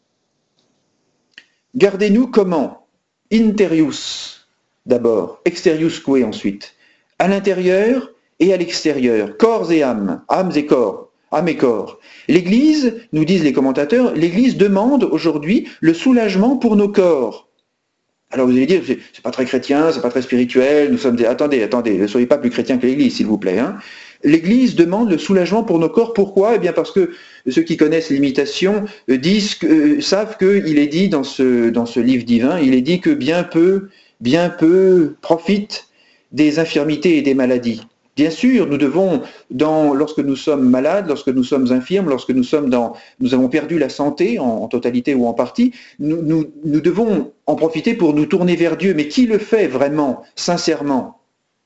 Gardez-nous comment? Interius d'abord, exteriusque ensuite. À l'intérieur et à l'extérieur, corps et âme, âmes et corps, âme et corps. L'Église, nous disent les commentateurs, l'Église demande aujourd'hui le soulagement pour nos corps. Alors vous allez dire, c'est pas très chrétien, c'est pas très spirituel, nous sommes des... Attendez, attendez, ne soyez pas plus chrétiens que l'Église, s'il vous plaît. Hein. L'Église demande le soulagement pour nos corps. Pourquoi? Eh bien parce que ceux qui connaissent l'imitation disent que, euh, savent qu'il est dit dans ce, dans ce livre divin, il est dit que bien peu, bien peu profitent des infirmités et des maladies. Bien sûr, nous devons, dans, lorsque nous sommes malades, lorsque nous sommes infirmes, lorsque nous, sommes dans, nous avons perdu la santé en, en totalité ou en partie, nous, nous, nous devons en profiter pour nous tourner vers Dieu. Mais qui le fait vraiment, sincèrement?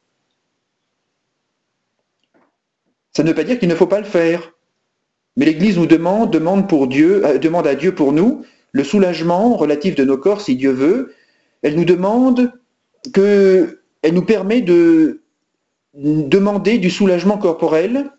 Ça ne veut pas dire qu'il ne faut pas le faire. Mais l'Église nous demande, demande, pour Dieu, euh, demande à Dieu pour nous le soulagement relatif de nos corps, si Dieu veut. Elle nous demande que, elle nous permet de demander du soulagement corporel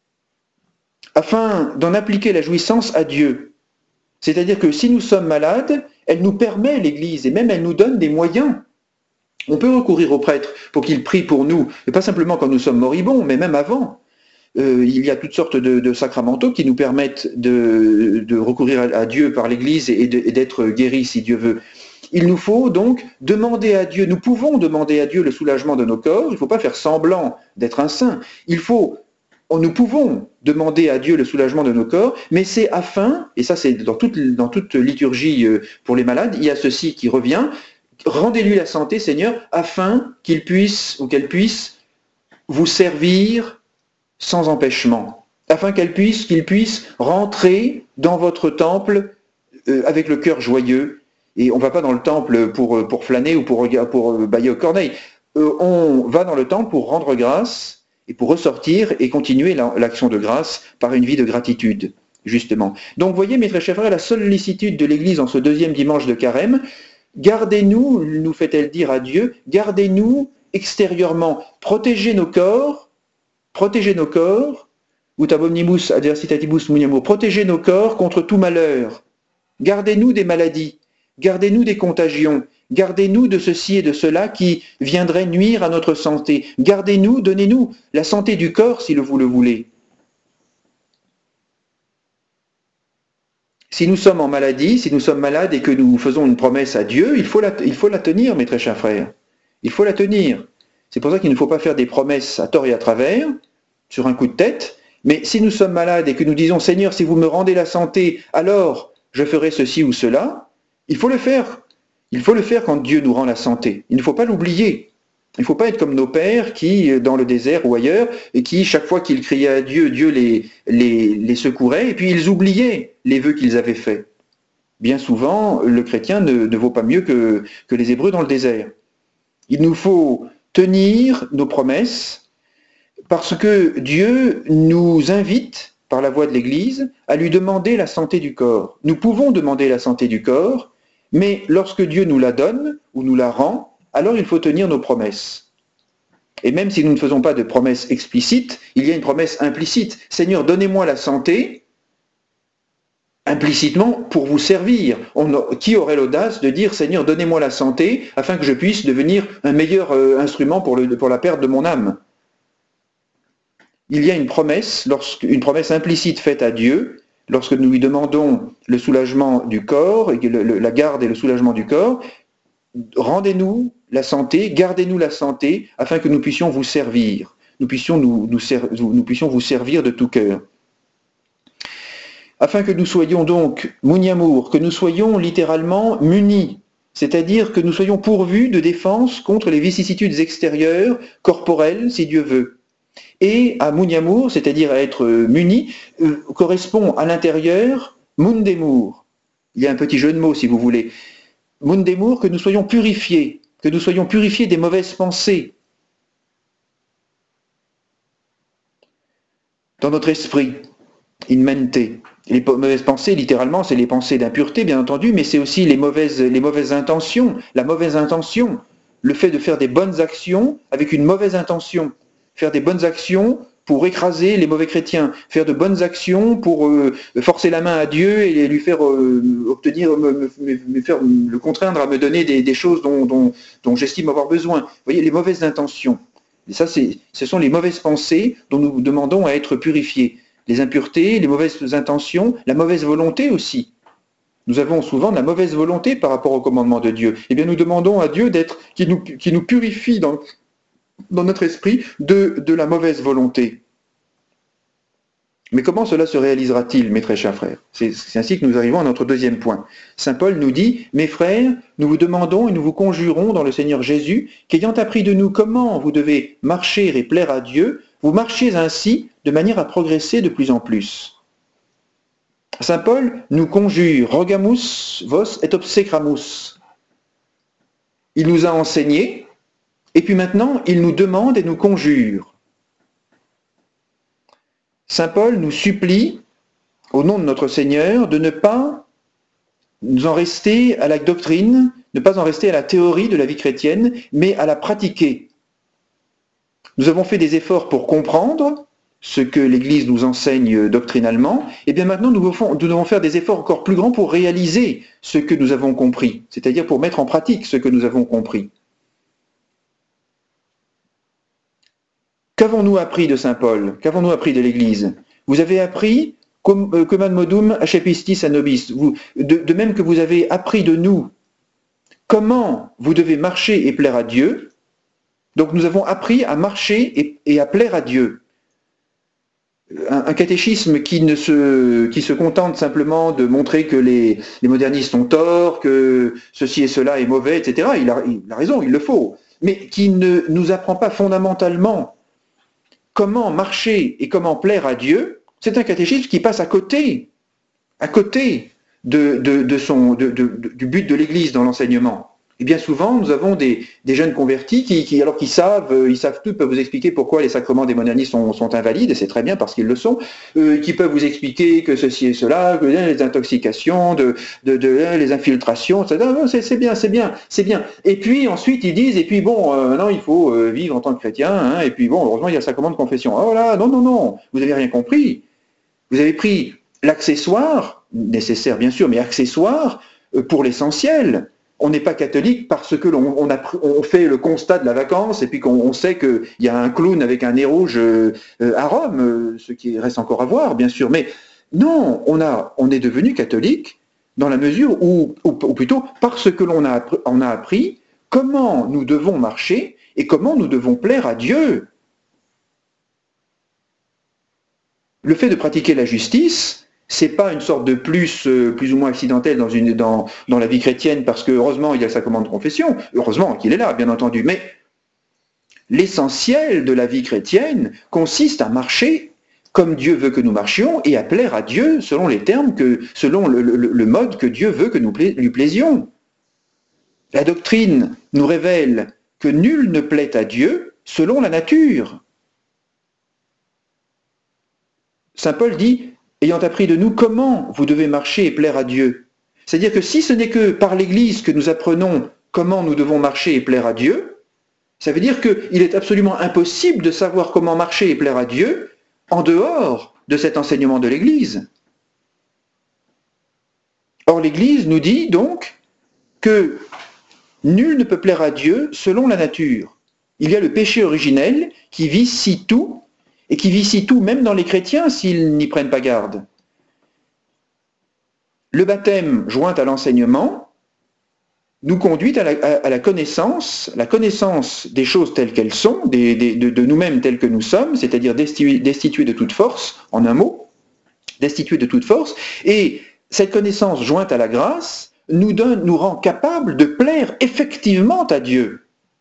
afin d'en appliquer la jouissance à Dieu. C'est-à-dire que si nous sommes malades, elle nous permet, l'Église, et même elle nous donne des moyens. On peut recourir au prêtre pour qu'il prie pour nous, et pas simplement quand nous sommes moribonds, mais même avant. Euh, il y a toutes sortes de, de sacramentaux qui nous permettent de, de recourir à, à Dieu par l'Église et d'être guéris si Dieu veut. Il nous faut donc demander à Dieu, nous pouvons demander à Dieu le soulagement de nos corps, il ne faut pas faire semblant d'être un saint, il faut, nous pouvons demander à Dieu le soulagement de nos corps, mais c'est afin, et ça c'est dans toute, dans toute liturgie pour les malades, il y a ceci qui revient, rendez-lui la santé Seigneur, afin qu'il puisse ou qu'elle puisse vous servir sans empêchement, afin qu'elle puisse, qu'il puisse rentrer dans votre temple euh, avec le cœur joyeux. Et on ne va pas dans le temple pour, pour flâner ou pour, pour bailler aux corneilles. Euh, on va dans le temple pour rendre grâce et pour ressortir et continuer l'action de grâce par une vie de gratitude, justement. Donc, vous voyez, mes très chers frères, la sollicitude de l'Église en ce deuxième dimanche de Carême, gardez-nous, nous fait-elle dire à Dieu, gardez-nous extérieurement, protégez nos corps, protégez nos corps, ut ab omnibus adversitatibus muniamur, protégez nos corps contre tout malheur, gardez-nous des maladies, gardez-nous des contagions, Gardez-nous de ceci et de cela qui viendrait nuire à notre santé. Gardez-nous, donnez-nous la santé du corps si vous le voulez. Si nous sommes en maladie, si nous sommes malades et que nous faisons une promesse à Dieu, il faut la, il faut la tenir, mes très chers frères. Il faut la tenir. C'est pour ça qu'il ne faut pas faire des promesses à tort et à travers, sur un coup de tête. Mais si nous sommes malades et que nous disons « Seigneur, si vous me rendez la santé, alors je ferai ceci ou cela », il faut le faire. Il faut le faire quand Dieu nous rend la santé. Il ne faut pas l'oublier. Il ne faut pas être comme nos pères qui, dans le désert ou ailleurs, et qui, chaque fois qu'ils criaient à Dieu, Dieu les, les, les secourait, et puis ils oubliaient les vœux qu'ils avaient faits. Bien souvent, le chrétien ne, ne vaut pas mieux que, que les Hébreux dans le désert. Il nous faut tenir nos promesses, parce que Dieu nous invite, par la voie de l'Église, à lui demander la santé du corps. Nous pouvons demander la santé du corps, mais lorsque Dieu nous la donne, ou nous la rend, alors il faut tenir nos promesses. Et même si nous ne faisons pas de promesses explicites, il y a une promesse implicite. Seigneur, donnez-moi la santé, implicitement, pour vous servir. On, qui aurait l'audace de dire, Seigneur, donnez-moi la santé, afin que je puisse devenir un meilleur euh, instrument pour, le, pour la perte de mon âme? Il y a une promesse, lorsque, une promesse implicite faite à Dieu, lorsque nous lui demandons le soulagement du corps, et le, le, la garde et le soulagement du corps, rendez-nous la santé, gardez-nous la santé, afin que nous puissions vous servir, nous puissions, nous, nous, nous puissions vous servir de tout cœur. Afin que nous soyons donc muniamour, que nous soyons littéralement munis, c'est-à-dire que nous soyons pourvus de défense contre les vicissitudes extérieures, corporelles, si Dieu veut. Et à muniamour, c'est-à-dire à être munis, euh, correspond à l'intérieur mundemur. Il y a un petit jeu de mots, si vous voulez. Mundemur, que nous soyons purifiés, que nous soyons purifiés des mauvaises pensées dans notre esprit, in mente. Les mauvaises pensées, littéralement, c'est les pensées d'impureté, bien entendu, mais c'est aussi les mauvaises, les mauvaises intentions, la mauvaise intention, le fait de faire des bonnes actions avec une mauvaise intention, faire des bonnes actions pour écraser les mauvais chrétiens, faire de bonnes actions pour euh, forcer la main à Dieu et lui faire euh, obtenir, me, me, me faire le contraindre à me donner des, des choses dont, dont, dont j'estime avoir besoin. Vous voyez, les mauvaises intentions. Et ça, c'est, ce sont les mauvaises pensées dont nous demandons à être purifiés. Les impuretés, les mauvaises intentions, la mauvaise volonté aussi. Nous avons souvent de la mauvaise volonté par rapport au commandement de Dieu. Eh bien, nous demandons à Dieu d'être, qu'il nous, qu'il nous purifie dans dans notre esprit de, de la mauvaise volonté. Mais comment cela se réalisera-t-il, mes très chers frères? C'est, c'est ainsi que nous arrivons à notre deuxième point. Saint Paul nous dit, « Mes frères, nous vous demandons et nous vous conjurons dans le Seigneur Jésus, qu'ayant appris de nous comment vous devez marcher et plaire à Dieu, vous marchiez ainsi de manière à progresser de plus en plus. » Saint Paul nous conjure, « Rogamus vos et obsecramus ». Il nous a enseigné, et puis maintenant, il nous demande et nous conjure. Saint Paul nous supplie, au nom de notre Seigneur, de ne pas nous en rester à la doctrine, ne pas en rester à la théorie de la vie chrétienne, mais à la pratiquer. Nous avons fait des efforts pour comprendre ce que l'Église nous enseigne doctrinalement, et bien maintenant nous devons, nous devons faire des efforts encore plus grands pour réaliser ce que nous avons compris, c'est-à-dire pour mettre en pratique ce que nous avons compris. Qu'avons-nous appris de saint Paul? Qu'avons-nous appris de l'Église? Vous avez appris Commod modum acepistis a nobis, vous, de, de même que vous avez appris de nous comment vous devez marcher et plaire à Dieu. Donc nous avons appris à marcher et, et à plaire à Dieu. Un, un catéchisme qui, ne se, qui se contente simplement de montrer que les, les modernistes ont tort, que ceci et cela est mauvais, et cetera. Il a, il a raison, il le faut. Mais qui ne nous apprend pas fondamentalement comment marcher et comment plaire à Dieu, c'est un catéchisme qui passe à côté, à côté de, de, de son, de, de, du but de l'Église dans l'enseignement. Et bien souvent, nous avons des, des jeunes convertis qui, qui, alors qu'ils savent, ils savent tout, peuvent vous expliquer pourquoi les sacrements des modernistes sont, sont invalides, et c'est très bien parce qu'ils le sont, euh, qui peuvent vous expliquer que ceci et cela, que les intoxications, de, de, de, les infiltrations, et cetera. C'est, c'est bien, c'est bien, c'est bien. Et puis ensuite, ils disent, et puis bon, euh, maintenant il faut euh, vivre en tant que chrétien, hein, et puis bon, heureusement il y a le sacrement de confession. Oh là, non, non, non, vous n'avez rien compris. Vous avez pris l'accessoire, nécessaire bien sûr, mais accessoire, euh, pour l'essentiel. On n'est pas catholique parce que l'on on a, on fait le constat de la vacance et puis qu'on sait qu'il y a un clown avec un nez rouge euh, à Rome, euh, ce qui reste encore à voir, bien sûr. Mais non, on, a, on est devenu catholique dans la mesure où, ou, ou plutôt parce que l'on a, on a appris comment nous devons marcher et comment nous devons plaire à Dieu. Le fait de pratiquer la justice, c'est pas une sorte de plus, euh, plus ou moins accidentel dans, une, dans, dans la vie chrétienne, parce que heureusement il y a le sacrement de confession, heureusement qu'il est là, bien entendu, mais l'essentiel de la vie chrétienne consiste à marcher comme Dieu veut que nous marchions et à plaire à Dieu selon les termes, que, selon le, le, le mode que Dieu veut que nous pla- lui plaisions. La doctrine nous révèle que nul ne plaît à Dieu selon la nature. Saint Paul dit, ayant appris de nous comment vous devez marcher et plaire à Dieu. C'est-à-dire que si ce n'est que par l'Église que nous apprenons comment nous devons marcher et plaire à Dieu, ça veut dire qu'il est absolument impossible de savoir comment marcher et plaire à Dieu en dehors de cet enseignement de l'Église. Or, l'Église nous dit donc que nul ne peut plaire à Dieu selon la nature. Il y a le péché originel qui vicie tout, et qui vicie tout même dans les chrétiens s'ils n'y prennent pas garde. Le baptême joint à l'enseignement nous conduit à la, à, à la connaissance, la connaissance des choses telles qu'elles sont, des, des, de, de nous-mêmes tels que nous sommes, c'est-à-dire destitués, destitués de toute force, en un mot, destitués de toute force, et cette connaissance jointe à la grâce nous, donne, nous rend capables de plaire effectivement à Dieu.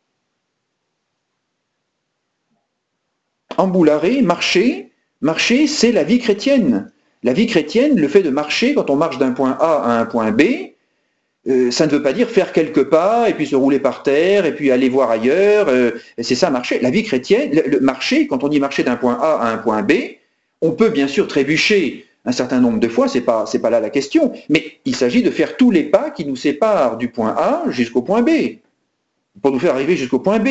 Amboularé, marcher, marcher, c'est la vie chrétienne. La vie chrétienne, le fait de marcher, quand on marche d'un point A à un point B, euh, ça ne veut pas dire faire quelques pas et puis se rouler par terre et puis aller voir ailleurs. Euh, c'est ça marcher. La vie chrétienne, le, le marcher, quand on dit marcher d'un point A à un point B, on peut bien sûr trébucher un certain nombre de fois, c'est pas, c'est pas là la question, mais il s'agit de faire tous les pas qui nous séparent du point A jusqu'au point B, pour nous faire arriver jusqu'au point B.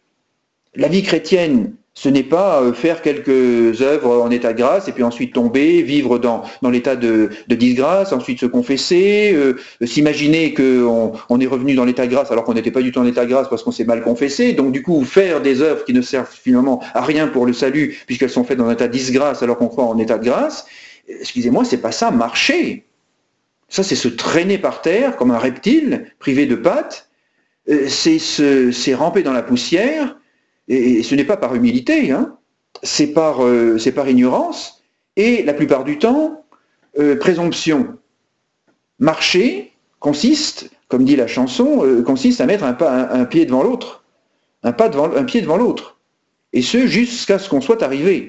La vie chrétienne, ce n'est pas faire quelques œuvres en état de grâce et puis ensuite tomber, vivre dans, dans l'état de, de disgrâce, ensuite se confesser, euh, s'imaginer qu'on on est revenu dans l'état de grâce alors qu'on n'était pas du tout en état de grâce parce qu'on s'est mal confessé. Donc du coup, faire des œuvres qui ne servent finalement à rien pour le salut puisqu'elles sont faites dans un état de disgrâce alors qu'on croit en état de grâce, excusez-moi, c'est pas ça marcher. Ça, c'est se traîner par terre comme un reptile privé de pattes, c'est, se, c'est ramper dans la poussière. Et ce n'est pas par humilité, hein, c'est par, euh, c'est par ignorance, et la plupart du temps, euh, présomption. Marcher consiste, comme dit la chanson, euh, consiste à mettre un, pas, un, un pied devant l'autre, un, pas devant, un pied devant l'autre, et ce jusqu'à ce qu'on soit arrivé.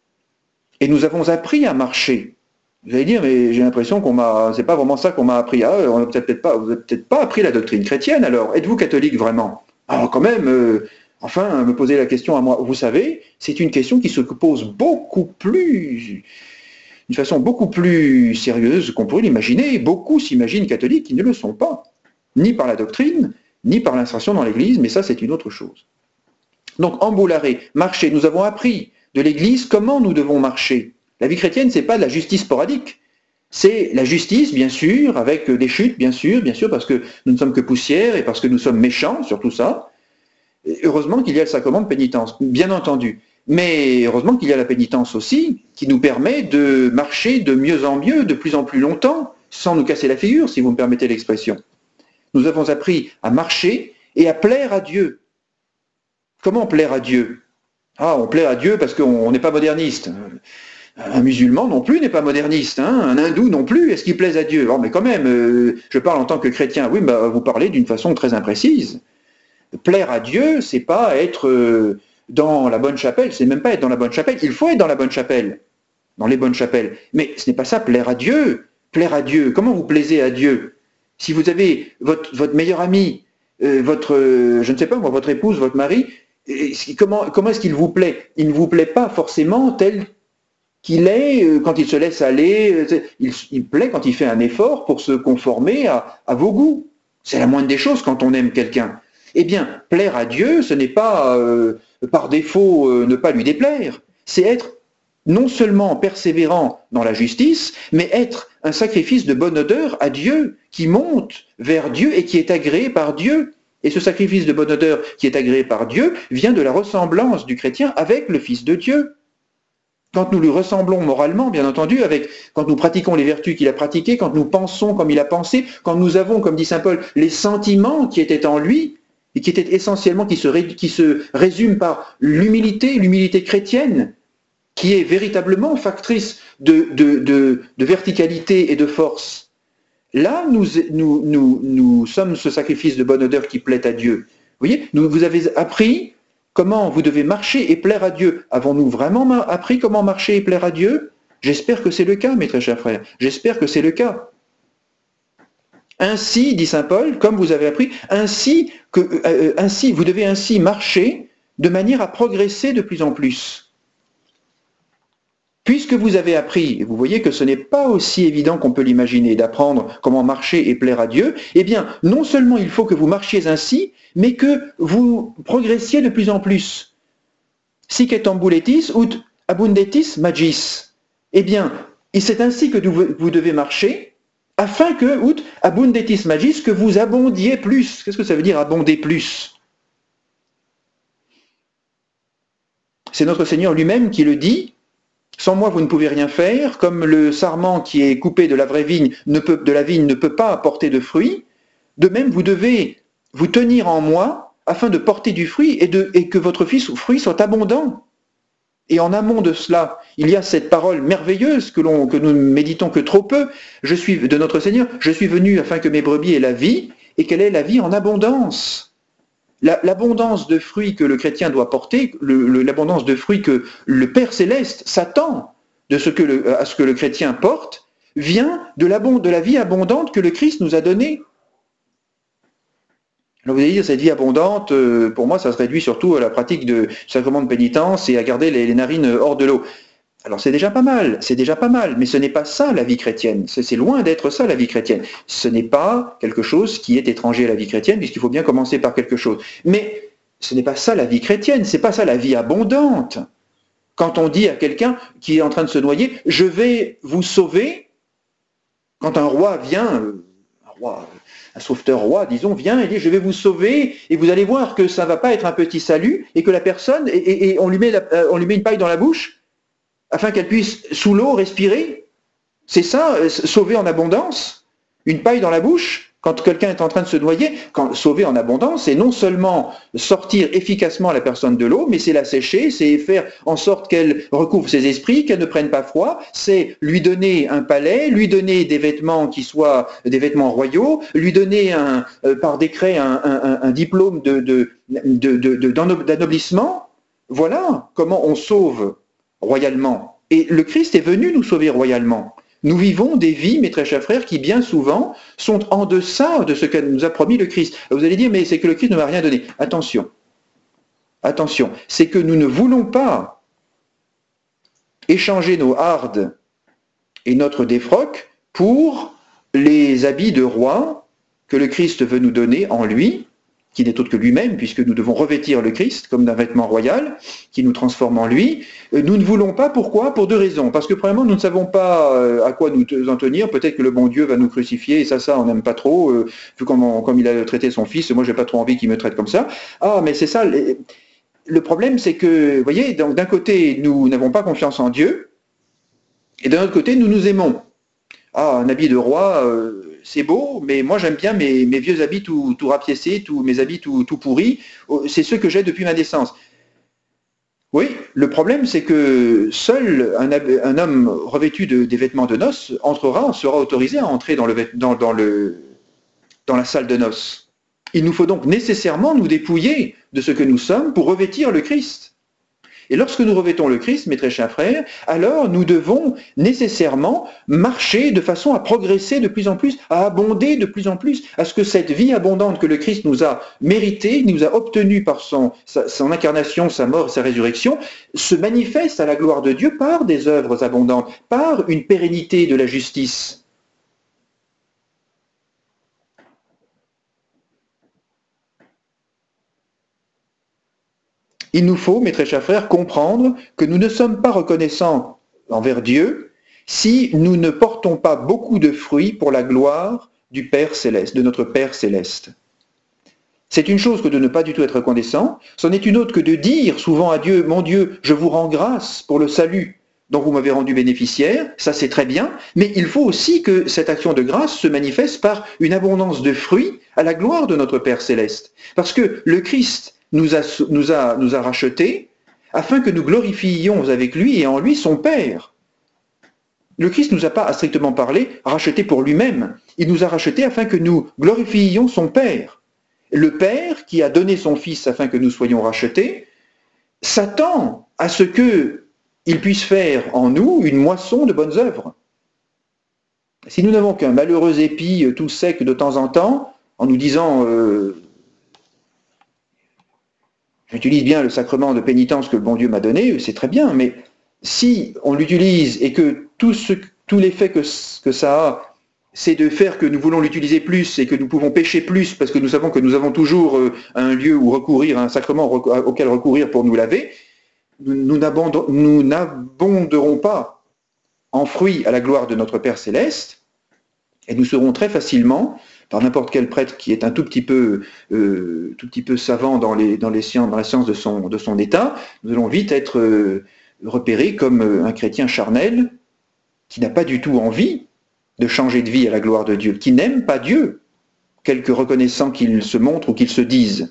Et nous avons appris à marcher. Vous allez dire, mais j'ai l'impression qu'on m'a, c'est pas vraiment ça qu'on m'a appris. Ah, on n'a peut-être pas, vous n'avez peut-être pas appris la doctrine chrétienne alors. Êtes-vous catholique vraiment? Alors quand même. Euh, Enfin, me poser la question à moi, vous savez, c'est une question qui se pose beaucoup plus, d'une façon beaucoup plus sérieuse qu'on pourrait l'imaginer. Beaucoup s'imaginent catholiques qui ne le sont pas, ni par la doctrine, ni par l'insertion dans l'Église, mais ça c'est une autre chose. Donc, amboularé, marcher, nous avons appris de l'Église comment nous devons marcher. La vie chrétienne, c'est pas de la justice sporadique. C'est la justice, bien sûr, avec des chutes, bien sûr, bien sûr, parce que nous ne sommes que poussière et parce que nous sommes méchants, surtout ça. Heureusement qu'il y a le sacrement de pénitence, bien entendu. Mais heureusement qu'il y a la pénitence aussi, qui nous permet de marcher de mieux en mieux, de plus en plus longtemps, sans nous casser la figure, si vous me permettez l'expression. Nous avons appris à marcher et à plaire à Dieu. Comment plaire à Dieu? Ah, on plaît à Dieu parce qu'on n'est pas moderniste. Un musulman non plus n'est pas moderniste, hein, un hindou non plus, est-ce qu'il plaise à Dieu? Oh, mais quand même, euh, je parle en tant que chrétien, oui, bah, vous parlez d'une façon très imprécise. Plaire à Dieu, c'est pas être dans la bonne chapelle, c'est même pas être dans la bonne chapelle. Il faut être dans la bonne chapelle, dans les bonnes chapelles. Mais ce n'est pas ça, plaire à Dieu. Plaire à Dieu, comment vous plaisez à Dieu? Si vous avez votre, votre meilleur ami, euh, votre, euh, je ne sais pas moi, votre épouse, votre mari, et, comment, comment est-ce qu'il vous plaît? Il ne vous plaît pas forcément tel qu'il est euh, quand il se laisse aller. Euh, il, il plaît quand il fait un effort pour se conformer à, à vos goûts. C'est la moindre des choses quand on aime quelqu'un. Eh bien, plaire à Dieu, ce n'est pas euh, par défaut euh, ne pas lui déplaire, c'est être non seulement persévérant dans la justice, mais être un sacrifice de bonne odeur à Dieu, qui monte vers Dieu et qui est agréé par Dieu. Et ce sacrifice de bonne odeur qui est agréé par Dieu vient de la ressemblance du chrétien avec le Fils de Dieu. Quand nous lui ressemblons moralement, bien entendu, avec, quand nous pratiquons les vertus qu'il a pratiquées, quand nous pensons comme il a pensé, quand nous avons, comme dit saint Paul, les sentiments qui étaient en lui, et qui étaient essentiellement, qui se, qui se résument par l'humilité, l'humilité chrétienne, qui est véritablement factrice de, de, de, de verticalité et de force. Là, nous, nous, nous, nous sommes ce sacrifice de bonne odeur qui plaît à Dieu. Vous voyez, nous, vous avez appris comment vous devez marcher et plaire à Dieu. Avons-nous vraiment appris comment marcher et plaire à Dieu? J'espère que c'est le cas, mes très chers frères. J'espère que c'est le cas. Ainsi, dit saint Paul, comme vous avez appris, ainsi, que, euh, ainsi, vous devez ainsi marcher de manière à progresser de plus en plus. Puisque vous avez appris, et vous voyez que ce n'est pas aussi évident qu'on peut l'imaginer, d'apprendre comment marcher et plaire à Dieu, eh bien, non seulement il faut que vous marchiez ainsi, mais que vous progressiez de plus en plus. Sic et ambuletis ut abundetis magis. Eh bien, c'est ainsi que vous devez marcher, afin que, ut abundetis magis, que vous abondiez plus. Qu'est-ce que ça veut dire abonder plus? C'est notre Seigneur lui-même qui le dit. Sans moi, vous ne pouvez rien faire, comme le sarment qui est coupé de la vraie vigne, ne peut, de la vigne ne peut pas apporter de fruits. De même, vous devez vous tenir en moi afin de porter du fruit et, de, et que votre fruit soit abondant. Et en amont de cela, il y a cette parole merveilleuse que, l'on, que nous méditons que trop peu, je suis, de notre Seigneur, je suis venu afin que mes brebis aient la vie et qu'elle ait la vie en abondance. L'abondance de fruits que le chrétien doit porter, l'abondance de fruits que le Père Céleste s'attend de ce que le, à ce que le chrétien porte, vient de la, de la vie abondante que le Christ nous a donnée. Alors vous allez dire, cette vie abondante, pour moi, ça se réduit surtout à la pratique du sacrement de pénitence et à garder les, les narines hors de l'eau. Alors c'est déjà pas mal, c'est déjà pas mal, mais ce n'est pas ça la vie chrétienne, c'est loin d'être ça la vie chrétienne. Ce n'est pas quelque chose qui est étranger à la vie chrétienne, puisqu'il faut bien commencer par quelque chose. Mais ce n'est pas ça la vie chrétienne, c'est pas ça la vie abondante. Quand on dit à quelqu'un qui est en train de se noyer, je vais vous sauver, quand un roi vient, un roi, un sauveteur roi, disons, vient et dit je vais vous sauver, et vous allez voir que ça ne va pas être un petit salut, et que la personne, et, et, et on, lui met la, on lui met une paille dans la bouche, afin qu'elle puisse, sous l'eau, respirer. C'est ça, sauver en abondance. Une paille dans la bouche, quand quelqu'un est en train de se noyer, quand, sauver en abondance, c'est non seulement sortir efficacement la personne de l'eau, mais c'est la sécher, c'est faire en sorte qu'elle recouvre ses esprits, qu'elle ne prenne pas froid, c'est lui donner un palais, lui donner des vêtements qui soient des vêtements royaux, lui donner un, euh, par décret un, un, un diplôme de, de, de, de, de, d'anoblissement. Voilà comment on sauve royalement. Et le Christ est venu nous sauver royalement. Nous vivons des vies, mes très chers frères, qui bien souvent sont en deçà de ce que nous a promis le Christ. Vous allez dire, mais c'est que le Christ ne m'a rien donné. Attention, attention, c'est que nous ne voulons pas échanger nos hardes et notre défroque pour les habits de roi que le Christ veut nous donner en lui, qui n'est autre que lui-même, puisque nous devons revêtir le Christ comme d'un vêtement royal, qui nous transforme en lui. Nous ne voulons pas, pourquoi? Pour deux raisons. Parce que premièrement, nous ne savons pas à quoi nous en tenir. Peut-être que le bon Dieu va nous crucifier, et ça, ça, on n'aime pas trop, euh, vu comment, comme il a traité son fils, moi, j'ai pas trop envie qu'il me traite comme ça. Ah, mais c'est ça, les... le problème, c'est que, vous voyez, d'un côté, nous n'avons pas confiance en Dieu, et d'un autre côté, nous nous aimons. Ah, un habit de roi... Euh, c'est beau, mais moi j'aime bien mes, mes vieux habits tout, tout rapiécés, tous mes habits tout, tout pourris. C'est ceux que j'ai depuis ma naissance. Oui, le problème c'est que seul un, un homme revêtu de, des vêtements de noces entrera, sera autorisé à entrer dans, le, dans, dans, le, dans la salle de noces. Il nous faut donc nécessairement nous dépouiller de ce que nous sommes pour revêtir le Christ. Et lorsque nous revêtons le Christ, mes très chers frères, alors nous devons nécessairement marcher de façon à progresser de plus en plus, à abonder de plus en plus, à ce que cette vie abondante que le Christ nous a méritée, nous a obtenue par son, sa, son incarnation, sa mort, sa résurrection, se manifeste à la gloire de Dieu par des œuvres abondantes, par une pérennité de la justice. Il nous faut, mes très chers frères, comprendre que nous ne sommes pas reconnaissants envers Dieu si nous ne portons pas beaucoup de fruits pour la gloire du Père céleste, de notre Père céleste. C'est une chose que de ne pas du tout être reconnaissant, c'en est une autre que de dire souvent à Dieu, mon Dieu, je vous rends grâce pour le salut dont vous m'avez rendu bénéficiaire, ça c'est très bien, mais il faut aussi que cette action de grâce se manifeste par une abondance de fruits à la gloire de notre Père céleste. Parce que le Christ nous a, nous a, nous a rachetés afin que nous glorifiions avec lui et en lui son Père. Le Christ ne nous a pas, à strictement parler, rachetés pour lui-même. Il nous a rachetés afin que nous glorifiions son Père. Le Père, qui a donné son Fils afin que nous soyons rachetés, s'attend à ce qu'il puisse faire en nous une moisson de bonnes œuvres. Si nous n'avons qu'un malheureux épi tout sec de temps en temps, en nous disant euh, « j'utilise bien le sacrement de pénitence que le bon Dieu m'a donné », c'est très bien, mais si on l'utilise et que tout, ce, tout l'effet que, que ça a, c'est de faire que nous voulons l'utiliser plus et que nous pouvons pécher plus parce que nous savons que nous avons toujours un lieu où recourir, un sacrement auquel recourir pour nous laver, nous n'abonderons pas en fruits à la gloire de notre Père céleste et nous serons très facilement, par n'importe quel prêtre qui est un tout petit peu, euh, tout petit peu savant dans, les, dans, les sciences, dans la science de son, de son état, nous allons vite être euh, repérés comme un chrétien charnel qui n'a pas du tout envie de changer de vie à la gloire de Dieu, qui n'aime pas Dieu, quelque reconnaissant qu'il se montre ou qu'il se dise.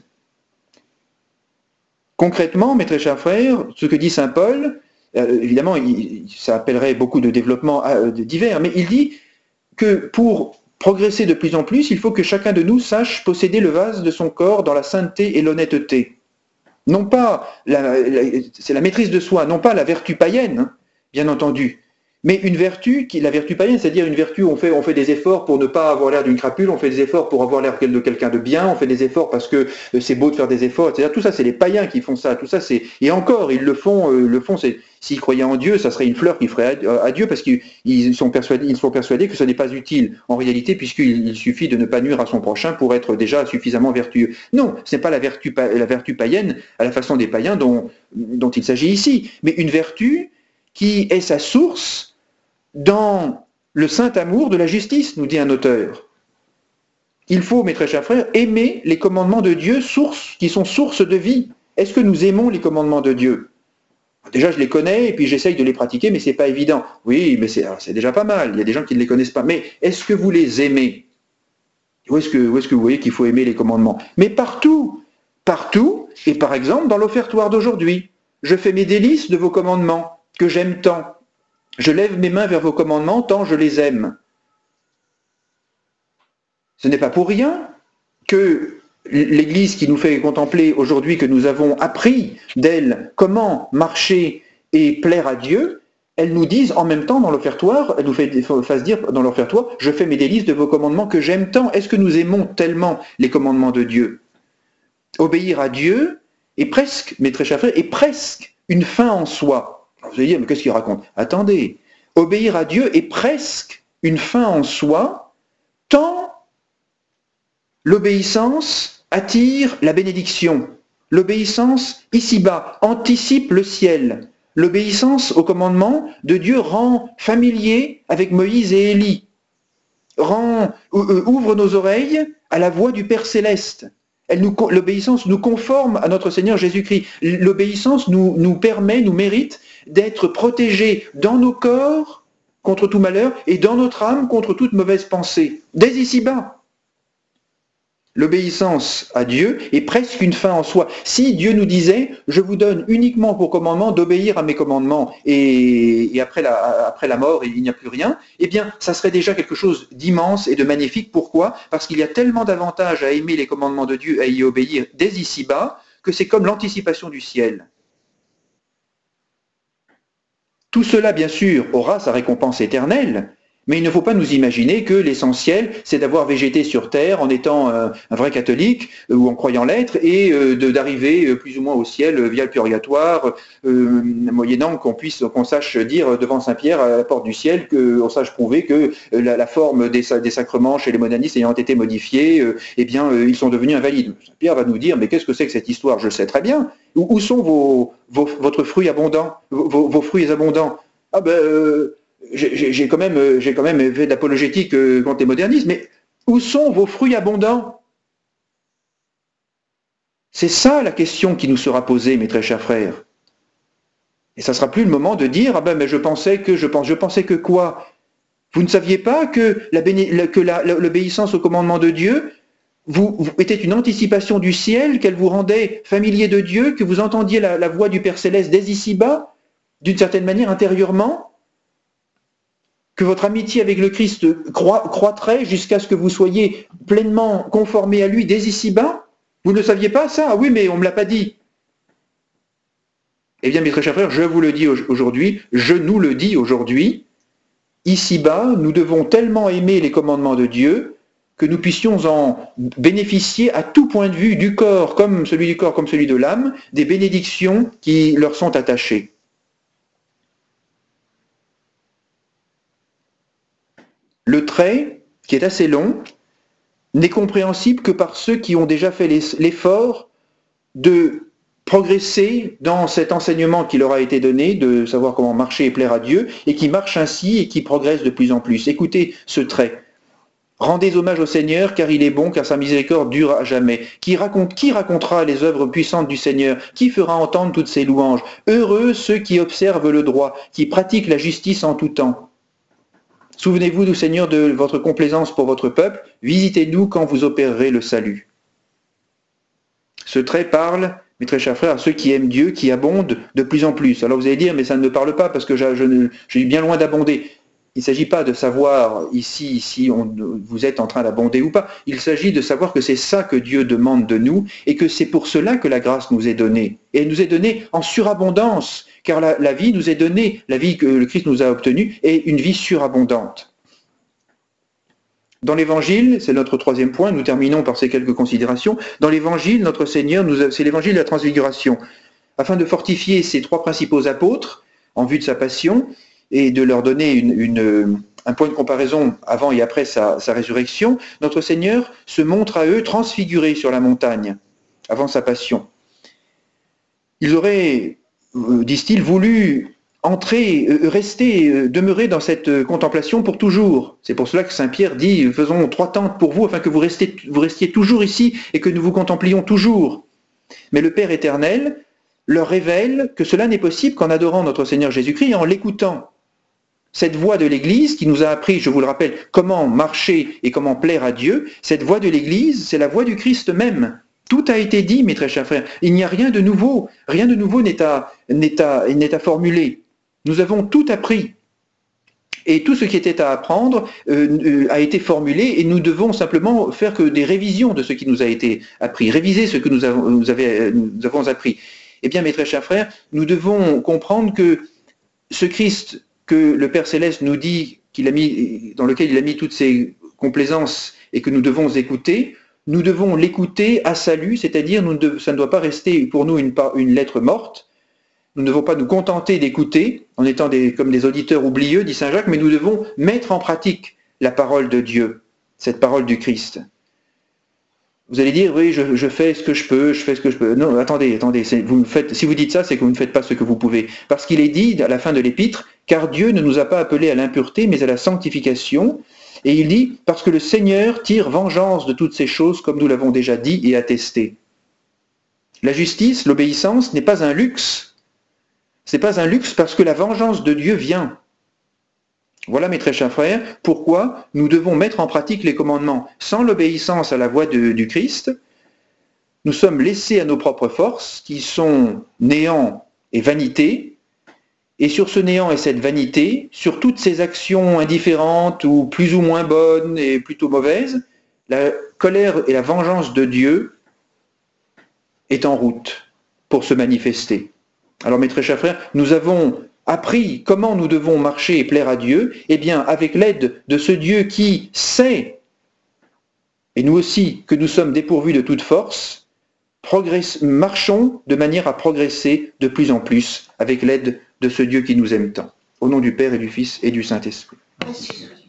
Concrètement, mes très chers frères, ce que dit saint Paul, euh, évidemment, il, ça appellerait beaucoup de développements euh, divers, mais il dit que pour progresser de plus en plus, il faut que chacun de nous sache posséder le vase de son corps dans la sainteté et l'honnêteté. Non pas, la, la, c'est la maîtrise de soi, non pas la vertu païenne, hein, bien entendu, mais une vertu, qui, la vertu païenne, c'est-à-dire une vertu où on fait, on fait des efforts pour ne pas avoir l'air d'une crapule, on fait des efforts pour avoir l'air de quelqu'un de bien, on fait des efforts parce que c'est beau de faire des efforts, et cetera. Tout ça, c'est les païens qui font ça. Tout ça, c'est et encore, ils le font. Euh, le font. C'est s'ils croyaient en Dieu, ça serait une fleur qu'ils feraient à, à Dieu parce qu'ils sont persuadés, ils sont persuadés que ce n'est pas utile en réalité, puisqu'il il suffit de ne pas nuire à son prochain pour être déjà suffisamment vertueux. Non, ce n'est pas la vertu, la vertu païenne à la façon des païens dont, dont il s'agit ici, mais une vertu qui est sa source dans le saint amour de la justice, nous dit un auteur. Il faut, mes très chers frères, aimer les commandements de Dieu source, qui sont source de vie. Est-ce que nous aimons les commandements de Dieu? Déjà, je les connais et puis j'essaye de les pratiquer, mais ce n'est pas évident. Oui, mais c'est, c'est déjà pas mal. Il y a des gens qui ne les connaissent pas. Mais est-ce que vous les aimez? Où est-ce que, où est-ce que vous voyez qu'il faut aimer les commandements? Mais partout, partout, et par exemple dans l'offertoire d'aujourd'hui. Je fais mes délices de vos commandements, que j'aime tant. Je lève mes mains vers vos commandements tant je les aime. Ce n'est pas pour rien que l'Église qui nous fait contempler aujourd'hui que nous avons appris d'elle comment marcher et plaire à Dieu, elle nous dise en même temps dans l'offertoire, elle nous fait, fasse dire dans l'offertoire, je fais mes délices de vos commandements que j'aime tant. Est-ce que nous aimons tellement les commandements de Dieu? Obéir à Dieu est presque, mes très chers frères, est presque une fin en soi. Vous allez dire, mais qu'est-ce qu'il raconte? Attendez, obéir à Dieu est presque une fin en soi, tant l'obéissance attire la bénédiction. L'obéissance, ici-bas, anticipe le ciel. L'obéissance au commandement de Dieu rend familier avec Moïse et Élie, rend, ouvre nos oreilles à la voix du Père céleste. Elle nous, l'obéissance nous conforme à notre Seigneur Jésus-Christ. L'obéissance nous, nous permet, nous mérite d'être protégés dans nos corps contre tout malheur et dans notre âme contre toute mauvaise pensée, dès ici-bas. L'obéissance à Dieu est presque une fin en soi. Si Dieu nous disait « je vous donne uniquement pour commandement d'obéir à mes commandements et, et après, la, après la mort il n'y a plus rien », eh bien ça serait déjà quelque chose d'immense et de magnifique. Pourquoi? Parce qu'il y a tellement d'avantages à aimer les commandements de Dieu, à y obéir dès ici-bas, que c'est comme l'anticipation du ciel. Tout cela, bien sûr, aura sa récompense éternelle, mais il ne faut pas nous imaginer que l'essentiel, c'est d'avoir végété sur terre en étant un, un vrai catholique euh, ou en croyant l'être et euh, de, d'arriver euh, plus ou moins au ciel euh, via le purgatoire, euh, moyennant qu'on puisse, qu'on sache dire devant Saint-Pierre à la porte du ciel, qu'on sache prouver que euh, la, la forme des, des sacrements chez les monanistes ayant été modifiée, euh, eh bien, euh, ils sont devenus invalides. Saint-Pierre va nous dire, mais qu'est-ce que c'est que cette histoire? Je le sais très bien. Où, où sont vos, vos, votre fruit abondant, vos, vos fruits abondants? ah ben, euh, j'ai j'ai quand même, euh, j'ai quand même fait de l'apologétique euh, contre les modernistes, mais où sont vos fruits abondants? C'est ça la question qui nous sera posée, mes très chers frères. Et ça sera plus le moment de dire, ah ben, mais je pensais que, je pense, je pensais que quoi? Vous ne saviez pas que la béné- que la- l'obéissance au commandement de Dieu vous, vous- était une anticipation du ciel, qu'elle vous rendait familier de Dieu, que vous entendiez la, la voix du Père Céleste dès ici-bas, d'une certaine manière intérieurement, que votre amitié avec le Christ croi- croîtrait jusqu'à ce que vous soyez pleinement conformé à lui dès ici-bas? Vous ne saviez pas ça? Ah oui, mais on ne me l'a pas dit. Eh bien, mes très chers frères, je vous le dis aujourd'hui, je nous le dis aujourd'hui, ici-bas, nous devons tellement aimer les commandements de Dieu que nous puissions en bénéficier à tout point de vue, du corps comme celui du corps comme celui de l'âme, des bénédictions qui leur sont attachées. Le trait, qui est assez long, n'est compréhensible que par ceux qui ont déjà fait l'effort de progresser dans cet enseignement qui leur a été donné, de savoir comment marcher et plaire à Dieu, et qui marchent ainsi et qui progressent de plus en plus. Écoutez ce trait. Rendez hommage au Seigneur, car il est bon, car sa miséricorde dure à jamais. Qui, raconte, qui racontera les œuvres puissantes du Seigneur? Qui fera entendre toutes ses louanges? Heureux ceux qui observent le droit, qui pratiquent la justice en tout temps. Souvenez-vous du Seigneur de votre complaisance pour votre peuple. Visitez-nous quand vous opérerez le salut. Ce trait parle, mes très chers frères, à ceux qui aiment Dieu, qui abondent de plus en plus. Alors vous allez dire, mais ça ne me parle pas parce que je, je, je suis bien loin d'abonder. Il ne s'agit pas de savoir ici si on, vous êtes en train d'abonder ou pas. Il s'agit de savoir que c'est ça que Dieu demande de nous et que c'est pour cela que la grâce nous est donnée. Et elle nous est donnée en surabondance, car la, la vie nous est donnée, la vie que le Christ nous a obtenue est une vie surabondante. Dans l'Évangile, c'est notre troisième point, nous terminons par ces quelques considérations. Dans l'Évangile, notre Seigneur, nous, c'est l'Évangile de la Transfiguration. Afin de fortifier ces trois principaux apôtres en vue de sa passion et de leur donner une, une, un point de comparaison avant et après sa, sa résurrection, notre Seigneur se montre à eux transfiguré sur la montagne avant sa passion. Ils auraient, disent-ils, voulu entrer, rester, demeurer dans cette contemplation pour toujours. C'est pour cela que Saint Pierre dit, faisons trois tentes pour vous, afin que vous restiez, vous restiez toujours ici et que nous vous contemplions toujours. Mais le Père éternel leur révèle que cela n'est possible qu'en adorant notre Seigneur Jésus-Christ et en l'écoutant. Cette voie de l'Église qui nous a appris, je vous le rappelle, comment marcher et comment plaire à Dieu, cette voie de l'Église, c'est la voie du Christ même. Tout a été dit, mes très chers frères. Il n'y a rien de nouveau. Rien de nouveau n'est à, n'est à, n'est à formuler. Nous avons tout appris. Et tout ce qui était à apprendre euh, a été formulé et nous devons simplement faire que des révisions de ce qui nous a été appris, réviser ce que nous avons, nous avait, nous avons appris. Eh bien, mes très chers frères, nous devons comprendre que ce Christ que le Père Céleste nous dit, qu'il a mis, dans lequel il a mis toutes ses complaisances et que nous devons écouter, nous devons l'écouter à salut, c'est-à-dire nous de, ça ne doit pas rester pour nous une, une lettre morte. Nous ne devons pas nous contenter d'écouter en étant des, comme des auditeurs oublieux, dit Saint Jacques, mais nous devons mettre en pratique la parole de Dieu, cette parole du Christ. Vous allez dire, oui, je, je fais ce que je peux, je fais ce que je peux. Non, attendez, attendez, vous me faites, si vous dites ça, c'est que vous ne faites pas ce que vous pouvez. Parce qu'il est dit à la fin de l'épître, car Dieu ne nous a pas appelés à l'impureté, mais à la sanctification. Et il dit, parce que le Seigneur tire vengeance de toutes ces choses, comme nous l'avons déjà dit et attesté. La justice, l'obéissance n'est pas un luxe. Ce n'est pas un luxe parce que la vengeance de Dieu vient. Voilà, mes très chers frères, pourquoi nous devons mettre en pratique les commandements. Sans l'obéissance à la voix de, du Christ, nous sommes laissés à nos propres forces, qui sont néant et vanité, et sur ce néant et cette vanité, sur toutes ces actions indifférentes ou plus ou moins bonnes et plutôt mauvaises, la colère et la vengeance de Dieu est en route pour se manifester. Alors, mes très chers frères, nous avons appris comment nous devons marcher et plaire à Dieu, eh bien, avec l'aide de ce Dieu qui sait, et nous aussi, que nous sommes dépourvus de toute force, progresse, marchons de manière à progresser de plus en plus avec l'aide de ce Dieu qui nous aime tant. Au nom du Père et du Fils et du Saint-Esprit. Merci.